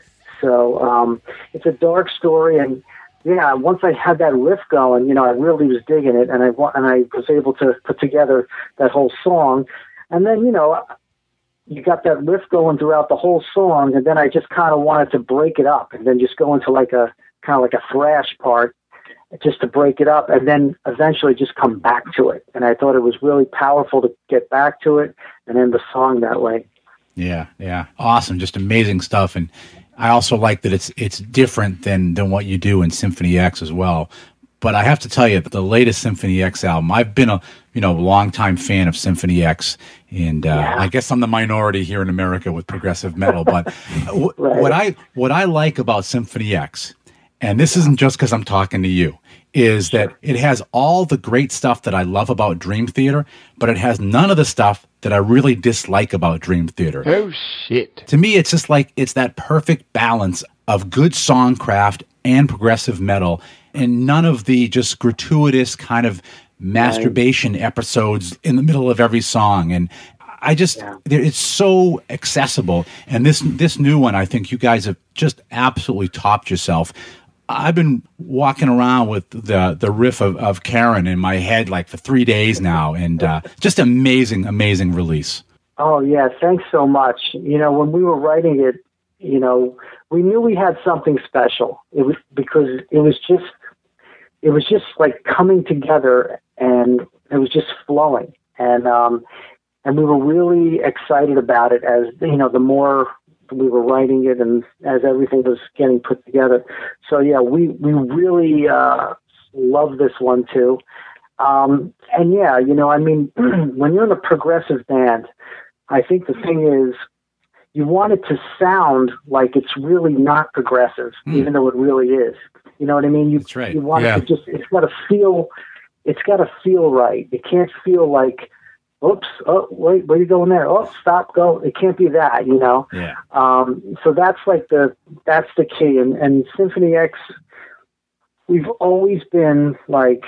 So um, it's a dark story, and yeah, once I had that riff going, you know, I really was digging it, and I and I was able to put together that whole song. And then, you know, you got that riff going throughout the whole song, and then I just kind of wanted to break it up, and then just go into like a kind of like a thrash part, just to break it up, and then eventually just come back to it. And I thought it was really powerful to get back to it and end the song that way. Yeah, yeah, awesome, just amazing stuff. And I also like that it's it's different than than what you do in Symphony X as well. But I have to tell you that the latest Symphony X album, I've been a you know longtime fan of Symphony X, and uh, yeah. I guess I'm the minority here in America with progressive metal. But w- right. what I what I like about Symphony X, and this isn't just because I'm talking to you, is that it has all the great stuff that I love about Dream Theater, but it has none of the stuff that I really dislike about Dream Theater. Oh, shit. To me, it's just like, it's that perfect balance of good songcraft and progressive metal, and none of the just gratuitous kind of masturbation right. episodes in the middle of every song. And I just, yeah. it's so accessible. And this this new one, I think you guys have just absolutely topped yourself. I've been walking around with the the riff of, of Karen in my head like for three days now, and uh, just amazing, amazing release. Oh, yeah, thanks so much. You know, when we were writing it, you know, we knew we had something special. It was because it was just, it was just like coming together, and it was just flowing. And, um, and we were really excited about it as, you know, the more we were writing it and as everything was getting put together. So yeah, we, we really, uh, love this one too. Um, and yeah, you know, I mean, when you're in a progressive band, I think the thing is, you want it to sound like it's really not progressive, mm. even though it really is. You know what I mean? You, That's right. You want yeah. it to just, it's got to feel, it's got to feel right. It can't feel like, oops, oh, wait, where are you going there? Oh, stop, go. It can't be that, you know? Yeah. Um, so that's like the, that's the key. And, and Symphony X, we've always been like,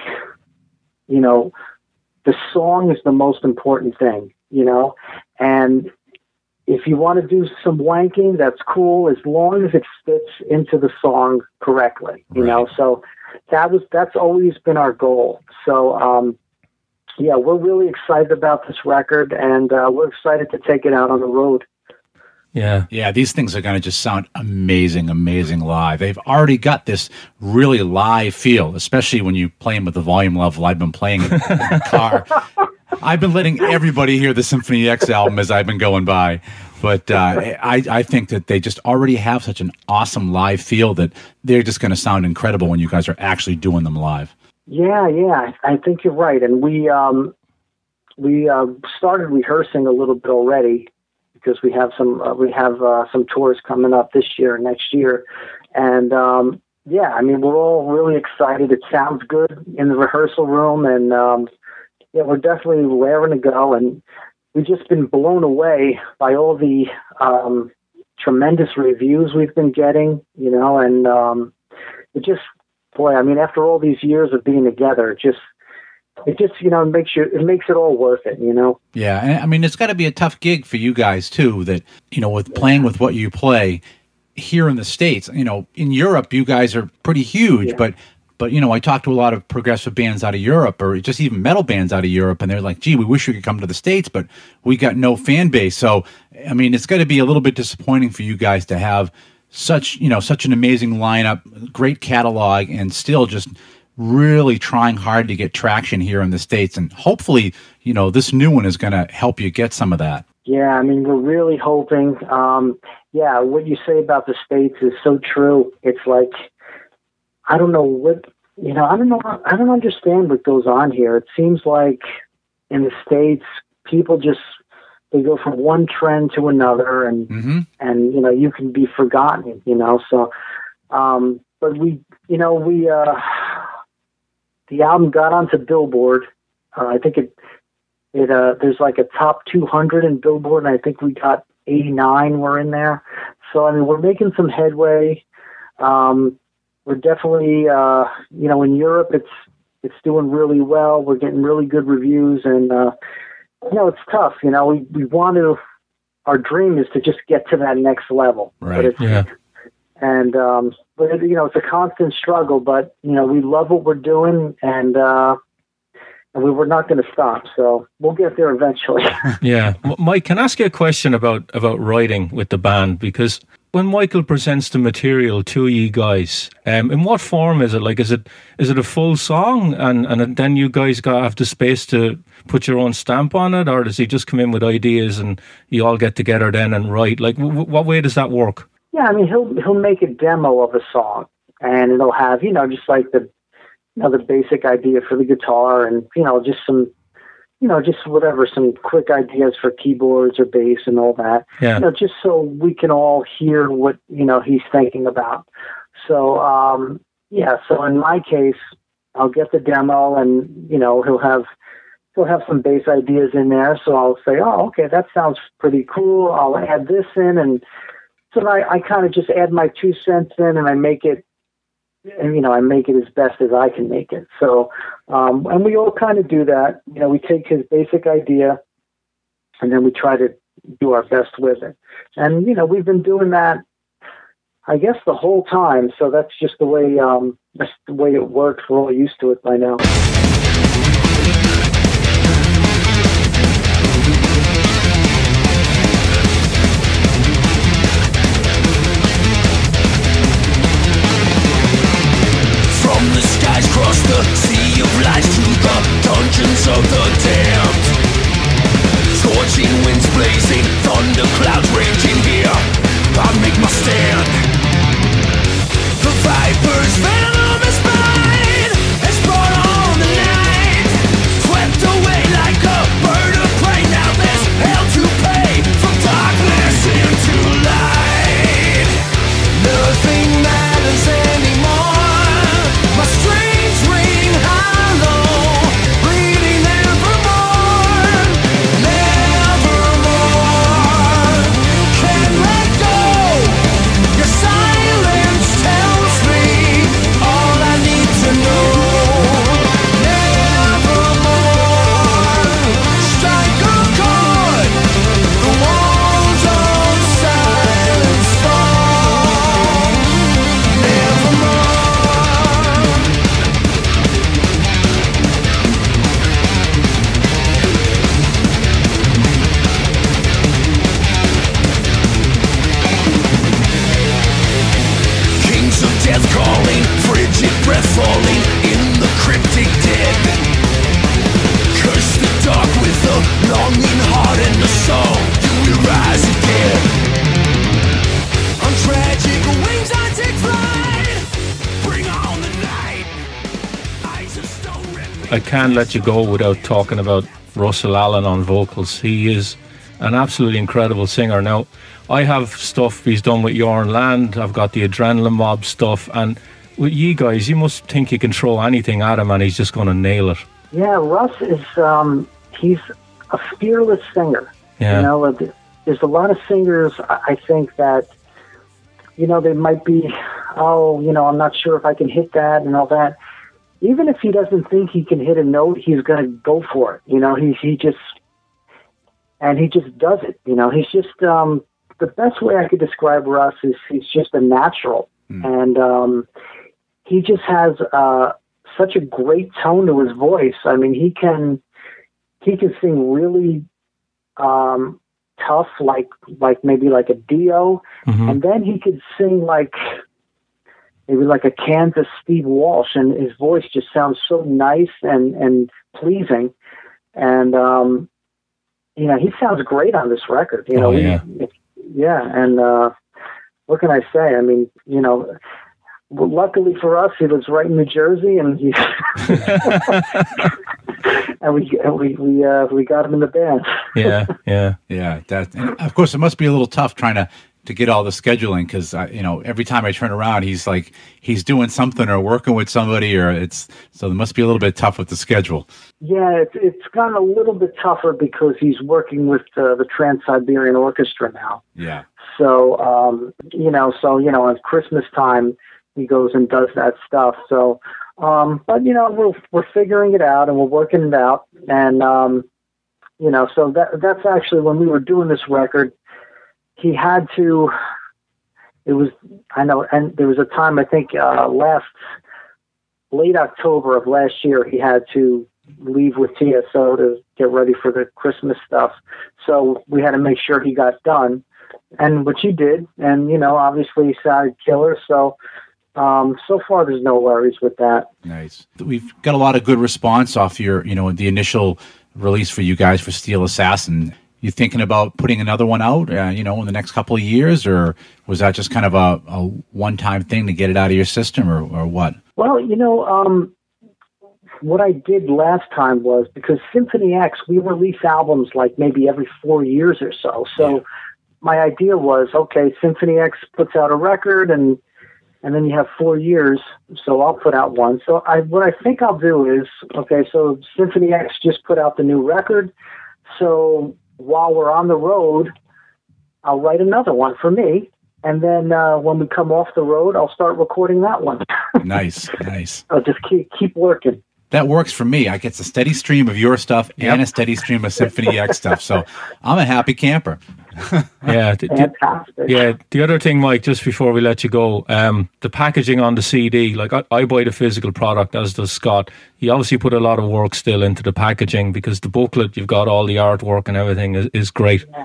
you know, the song is the most important thing, you know? And if you want to do some wanking, that's cool, as long as it fits into the song correctly, you right. know? So that was, that's always been our goal. So, um, yeah, we're really excited about this record, and uh, we're excited to take it out on the road. Yeah. Yeah, these things are going to just sound amazing, amazing live. They've already got this really live feel, especially when you play them with the volume level I've been playing in the car. I've been letting everybody hear the Symphony X album as I've been going by. But uh, I, I think that they just already have such an awesome live feel that they're just going to sound incredible when you guys are actually doing them live. Yeah, yeah, I think you're right. And we um, we uh, started rehearsing a little bit already, because we have some uh, we have uh, some tours coming up this year and next year. And um, yeah, I mean, we're all really excited. It sounds good in the rehearsal room, and um, yeah, we're definitely raring to go. And we've just been blown away by all the um, tremendous reviews we've been getting, you know, and um, it just, boy, I mean, after all these years of being together, it just, it just, you know, makes you, it makes it all worth it, you know? Yeah. And I mean, it's got to be a tough gig for you guys too, that, you know, with playing with what you play here in the States, you know, in Europe, you guys are pretty huge, yeah. but But, you know, I talked to a lot of progressive bands out of Europe, or just even metal bands out of Europe, and they're like, gee, we wish we could come to the States, but we got no fan base. So, I mean, it's got to be a little bit disappointing for you guys to have such, you know, such an amazing lineup, great catalog, and still just really trying hard to get traction here in the States. And hopefully, you know, this new one is going to help you get some of that. Yeah, I mean, we're really hoping. Um, yeah, what you say about the States is so true. It's like, I don't know what, you know, I don't know, I don't understand what goes on here. It seems like in the States, people just, they go from one trend to another, and, mm-hmm. and, you know, you can be forgotten, you know, so, um, but we, you know, we, uh, the album got onto Billboard. Uh, I think it, it, uh, there's like a top two hundred in Billboard, and I think we got eighty-nine were in there. So, I mean, we're making some headway. Um, We're definitely, uh, you know, in Europe, it's it's doing really well. We're getting really good reviews, and uh, you know, it's tough. You know, we, we want to. Our dream is to just get to that next level. Right. But it's, yeah. And um, but it, you know, it's a constant struggle. But you know, we love what we're doing, and uh, and we were not going to stop. So we'll get there eventually. Yeah, Mike, can I ask you a question about about writing with the band? Because when Michael presents the material to you guys, um, in what form is it? Like, is it is it a full song, and, and then you guys got have the space to put your own stamp on it, or does he just come in with ideas and you all get together then and write? Like, w- what way does that work? Yeah, I mean, he'll he'll make a demo of a song, and it'll have, you know, just like the, you know, the basic idea for the guitar, and you know, just some. You know, just whatever, some quick ideas for keyboards or bass and all that. Yeah. You know, just so we can all hear what, you know, he's thinking about. So, um, yeah, so in my case, I'll get the demo, and, you know, he'll have, he'll have some bass ideas in there. So I'll say, oh, okay, that sounds pretty cool. I'll add this in. And so I, I kind of just add my two cents in, and I make it, and, you know, I make it as best as I can make it. So, um, and we all kind of do that. You know, we take his basic idea, and then we try to do our best with it. And, you know, we've been doing that, I guess, the whole time. So that's just the way, um, that's the way it works. We're all used to it by now. I can't let you go without talking about Russell Allen on vocals. He is an absolutely incredible singer. Now, I have stuff he's done with Jorn Land. I've got the Adrenaline Mob stuff, and with you guys, you must think you can throw anything at him and he's just going to nail it. Yeah, Russ is, um, he's a fearless singer. Yeah. You know, there's a lot of singers, I think, that, you know, they might be, oh, you know, I'm not sure if I can hit that and all that. Even if he doesn't think he can hit a note, he's going to go for it. You know, he, he just, and he just does it. You know, he's just, um, the best way I could describe Russ is he's just a natural. Mm. And um, he just has uh, such a great tone to his voice. I mean, he can, he can sing really um, tough, like, like maybe like a Dio. Mm-hmm. And then he could sing like, maybe like a Kansas Steve Walsh, and his voice just sounds so nice and, and pleasing. And, um, you know, he sounds great on this record. You know, oh, yeah. He, yeah, and uh, what can I say? I mean, you know, luckily for us, he lives right in New Jersey, and he and we and we we uh, we got him in the band. yeah, yeah, yeah. That, and of course, it must be a little tough trying to. to get all the scheduling, because you know, every time I turn around, he's like he's doing something or working with somebody, or it's so it must be a little bit tough with the schedule. Yeah, it's it's gotten a little bit tougher because he's working with uh, the Trans-Siberian Orchestra now. Yeah. So um, you know, so you know, at Christmas time he goes and does that stuff. So, um, but you know, we're we're figuring it out and we're working it out, and um, you know, so that that's actually when we were doing this record. He had to, it was, I know, and there was a time, I think, uh, last, late October of last year, he had to leave with T S O to get ready for the Christmas stuff. So we had to make sure he got done, and which he did. And, you know, obviously he sounded killer. So, um, so far there's no worries with that. Nice. We've got a lot of good response off your, you know, the initial release for you guys for Steel Assassin. You thinking about putting another one out, uh, you know, in the next couple of years, or was that just kind of a, a one-time thing to get it out of your system, or, or what? Well, you know, um, what I did last time was, because Symphony X, we release albums like maybe every four years or so. So yeah. My idea was, okay, Symphony X puts out a record, and and then you have four years, so I'll put out one. So I, what I think I'll do is, okay, so Symphony X just put out the new record, so while we're on the road, I'll write another one for me. And then uh, when we come off the road, I'll start recording that one. Nice, nice. I'll just keep keep working. That works for me. I get a steady stream of your stuff yep. and a steady stream of Symphony X stuff. So I'm a happy camper. yeah, the, Fantastic. yeah. The other thing, Mike, just before we let you go, um, the packaging on the C D. Like I, I buy the physical product, as does Scott. He obviously put a lot of work still into the packaging, because the booklet, you've got all the artwork and everything, is, is great. Yeah.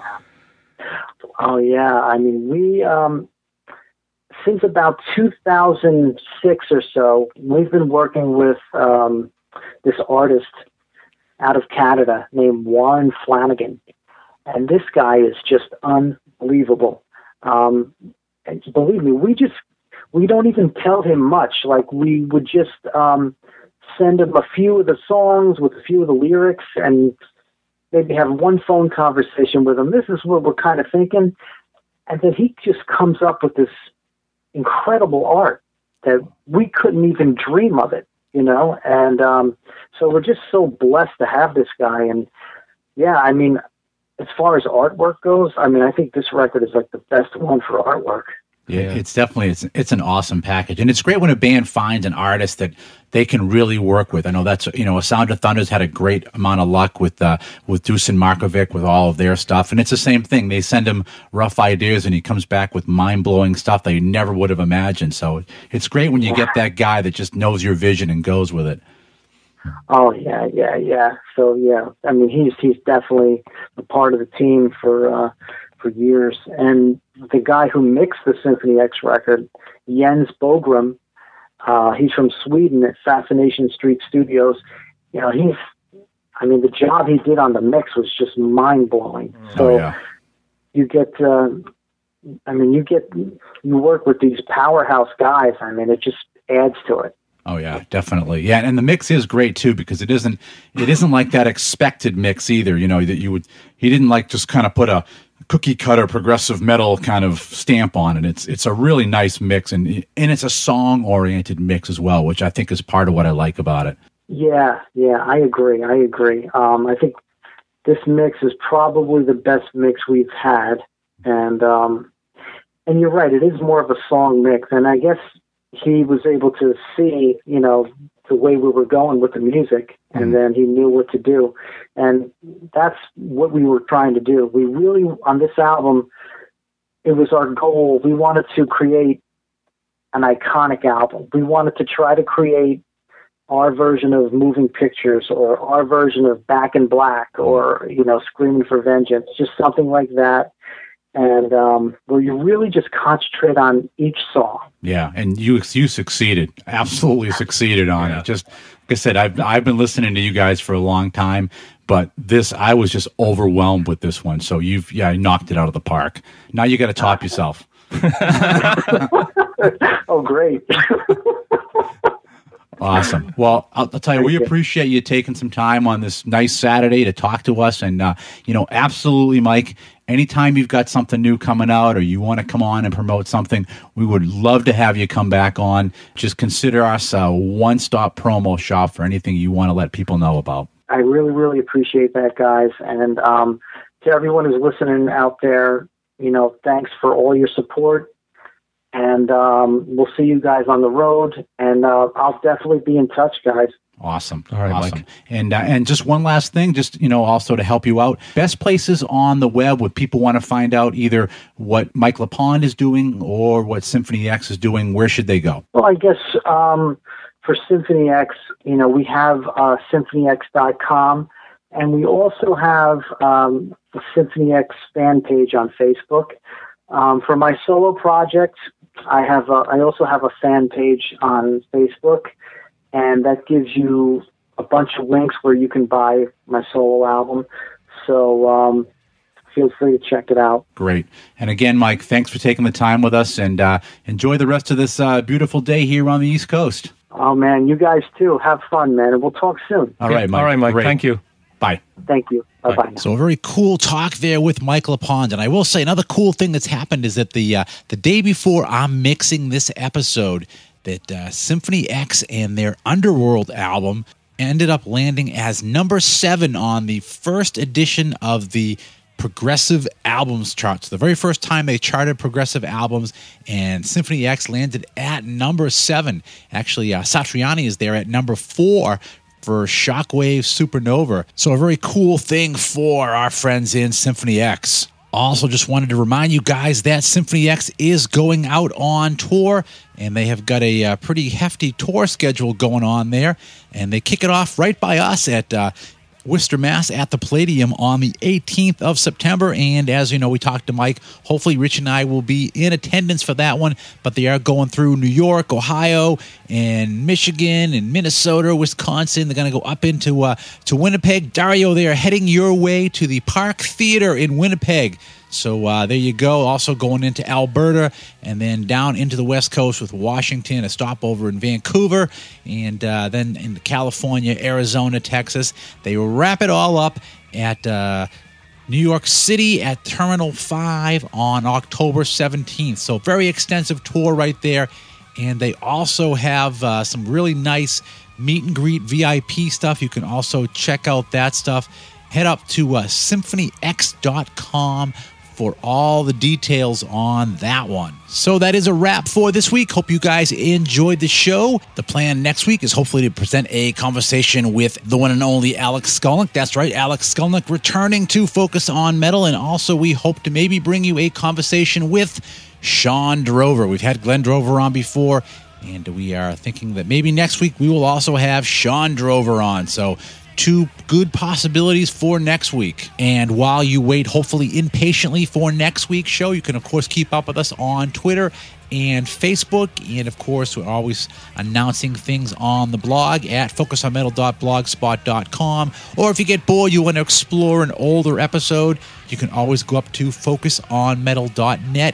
Oh yeah, I mean we um, since about two thousand six or so, we've been working with um, this artist out of Canada named Warren Flanagan. And this guy is just unbelievable. Um, and believe me, we just, we don't even tell him much. Like, we would just um, send him a few of the songs with a few of the lyrics, and maybe have one phone conversation with him. This is what we're kind of thinking. And then he just comes up with this incredible art that we couldn't even dream of it, you know? And um, so we're just so blessed to have this guy. And yeah, I mean, as far as artwork goes, I mean, I think this record is like the best one for artwork. Yeah, it's definitely, it's it's an awesome package. And it's great when a band finds an artist that they can really work with. I know that's, you know, Sound of Thunder's had a great amount of luck with uh, with Dusan Markovic, with all of their stuff. And it's the same thing. They send him rough ideas, and he comes back with mind-blowing stuff that you never would have imagined. So it's great when you get that guy that just knows your vision and goes with it. Oh yeah, yeah, yeah. So yeah, I mean, he's he's definitely a part of the team for uh, for years. And the guy who mixed the Symphony X record, Jens Bogram, uh, he's from Sweden at Fascination Street Studios. You know, he's, I mean, the job he did on the mix was just mind blowing. So oh, yeah. you get, uh, I mean, you get, you work with these powerhouse guys. I mean, it just adds to it. Oh yeah, definitely. Yeah, and the mix is great too because it isn't it isn't like that expected mix either. You know that you would he didn't like just kind of put a cookie cutter progressive metal kind of stamp on it. It's it's a really nice mix, and and it's a song oriented mix as well, which I think is part of what I like about it. Yeah, yeah, I agree. I agree. Um, I think this mix is probably the best mix we've had, and um, and you're right. It is more of a song mix, and I guess he was able to see, you know, the way we were going with the music, and mm-hmm. then he knew what to do, and that's what we were trying to do. We really, on this album, it was our goal. We wanted to create an iconic album. We wanted to try to create our version of Moving Pictures or our version of Back in Black or, you know, Screaming for Vengeance, just something like that. And um, where you really just concentrate on each song. Yeah, and you you succeeded, absolutely succeeded on yeah. it. Just like I said, I've I've been listening to you guys for a long time, but this I was just overwhelmed with this one. So you've yeah knocked it out of the park. Now you got to top yourself. Oh, great. Awesome. Well, I'll, I'll tell you, we appreciate you taking some time on this nice Saturday to talk to us. And, uh, you know, absolutely, Mike, anytime you've got something new coming out or you want to come on and promote something, we would love to have you come back on. Just consider us a one-stop promo shop for anything you want to let people know about. I really, really appreciate that, guys. And um, to everyone who's listening out there, you know, thanks for all your support. And um, we'll see you guys on the road, and uh, I'll definitely be in touch, guys. Awesome. All right, awesome. Mike. And uh, and just one last thing, just, you know, also to help you out, best places on the web where people want to find out either what Mike LePond is doing or what Symphony X is doing, where should they go? Well, I guess um, for Symphony X, you know, we have uh, symphony x dot com, and we also have um, the Symphony X fan page on Facebook. Um, for my solo project, I have a, I also have a fan page on Facebook, and that gives you a bunch of links where you can buy my solo album. So um, feel free to check it out. Great. And again, Mike, thanks for taking the time with us, and uh, enjoy the rest of this uh, beautiful day here on the East Coast. Oh, man, you guys too. Have fun, man, and we'll talk soon. All right, Mike. All right, Mike. Great. Thank you. Bye. Thank you. Bye-bye. Now. So a very cool talk there with Mike LePond. And I will say another cool thing that's happened is that the uh, the day before I'm mixing this episode, that uh, Symphony X and their Underworld album ended up landing as number seven on the first edition of the Progressive Albums charts. The very first time they charted progressive albums, and Symphony X landed at number seven. Actually, uh, Satriani is there at number four for Shockwave Supernova. So a very cool thing for our friends in Symphony X. Also, just wanted to remind you guys that Symphony X is going out on tour, and they have got a uh, pretty hefty tour schedule going on there, and they kick it off right by us at uh, Worcester, Mass at the Palladium on the eighteenth of September. And as you know, we talked to Mike. Hopefully Rich and I will be in attendance for that one, but they are going through New York, Ohio, and Michigan, and Minnesota, Wisconsin. They're going to go up into uh, to Winnipeg. Dario, they are heading your way to the Park Theater in Winnipeg. So uh, there you go. Also going into Alberta and then down into the West Coast with Washington, a stopover in Vancouver, and uh, then in California, Arizona, Texas. They wrap it all up at uh, New York City at Terminal five on October seventeenth. So very extensive tour right there. And they also have uh, some really nice meet and greet V I P stuff. You can also check out that stuff. Head up to uh, symphony x dot com for all the details on that one. So that is a wrap for this week. Hope you guys enjoyed the show. The plan next week is hopefully to present a conversation with the one and only Alex Skolnick. That's right, Alex Skolnick returning to Focus on Metal. And also we hope to maybe bring you a conversation with Sean Drover. We've had Glenn Drover on before, and we are thinking that maybe next week we will also have Sean Drover on. So two good possibilities for next week. And while you wait, hopefully impatiently, for next week's show, you can, of course, keep up with us on Twitter and Facebook. And, of course, we're always announcing things on the blog at focus on metal dot blogspot dot com. Or if you get bored, you want to explore an older episode, you can always go up to focus on metal dot net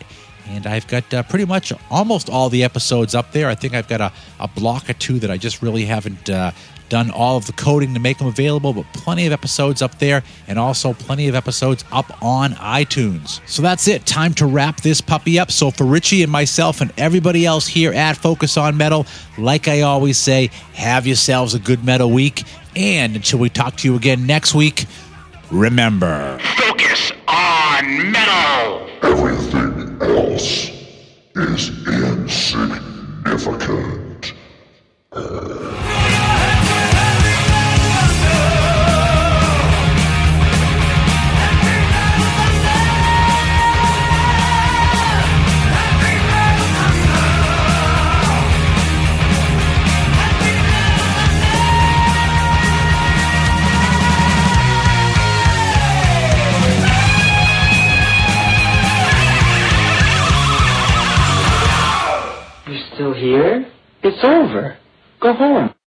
And I've got uh, pretty much almost all the episodes up there. I think I've got a, a block or two that I just really haven't uh, done all of the coding to make them available, but plenty of episodes up there, and also plenty of episodes up on iTunes. So that's it. Time to wrap this puppy up. So for Richie and myself and everybody else here at Focus on Metal, like I always say, have yourselves a good metal week. And until we talk to you again next week, remember, Focus on Metal! Everything else is insignificant. Still here? It's over. Go home.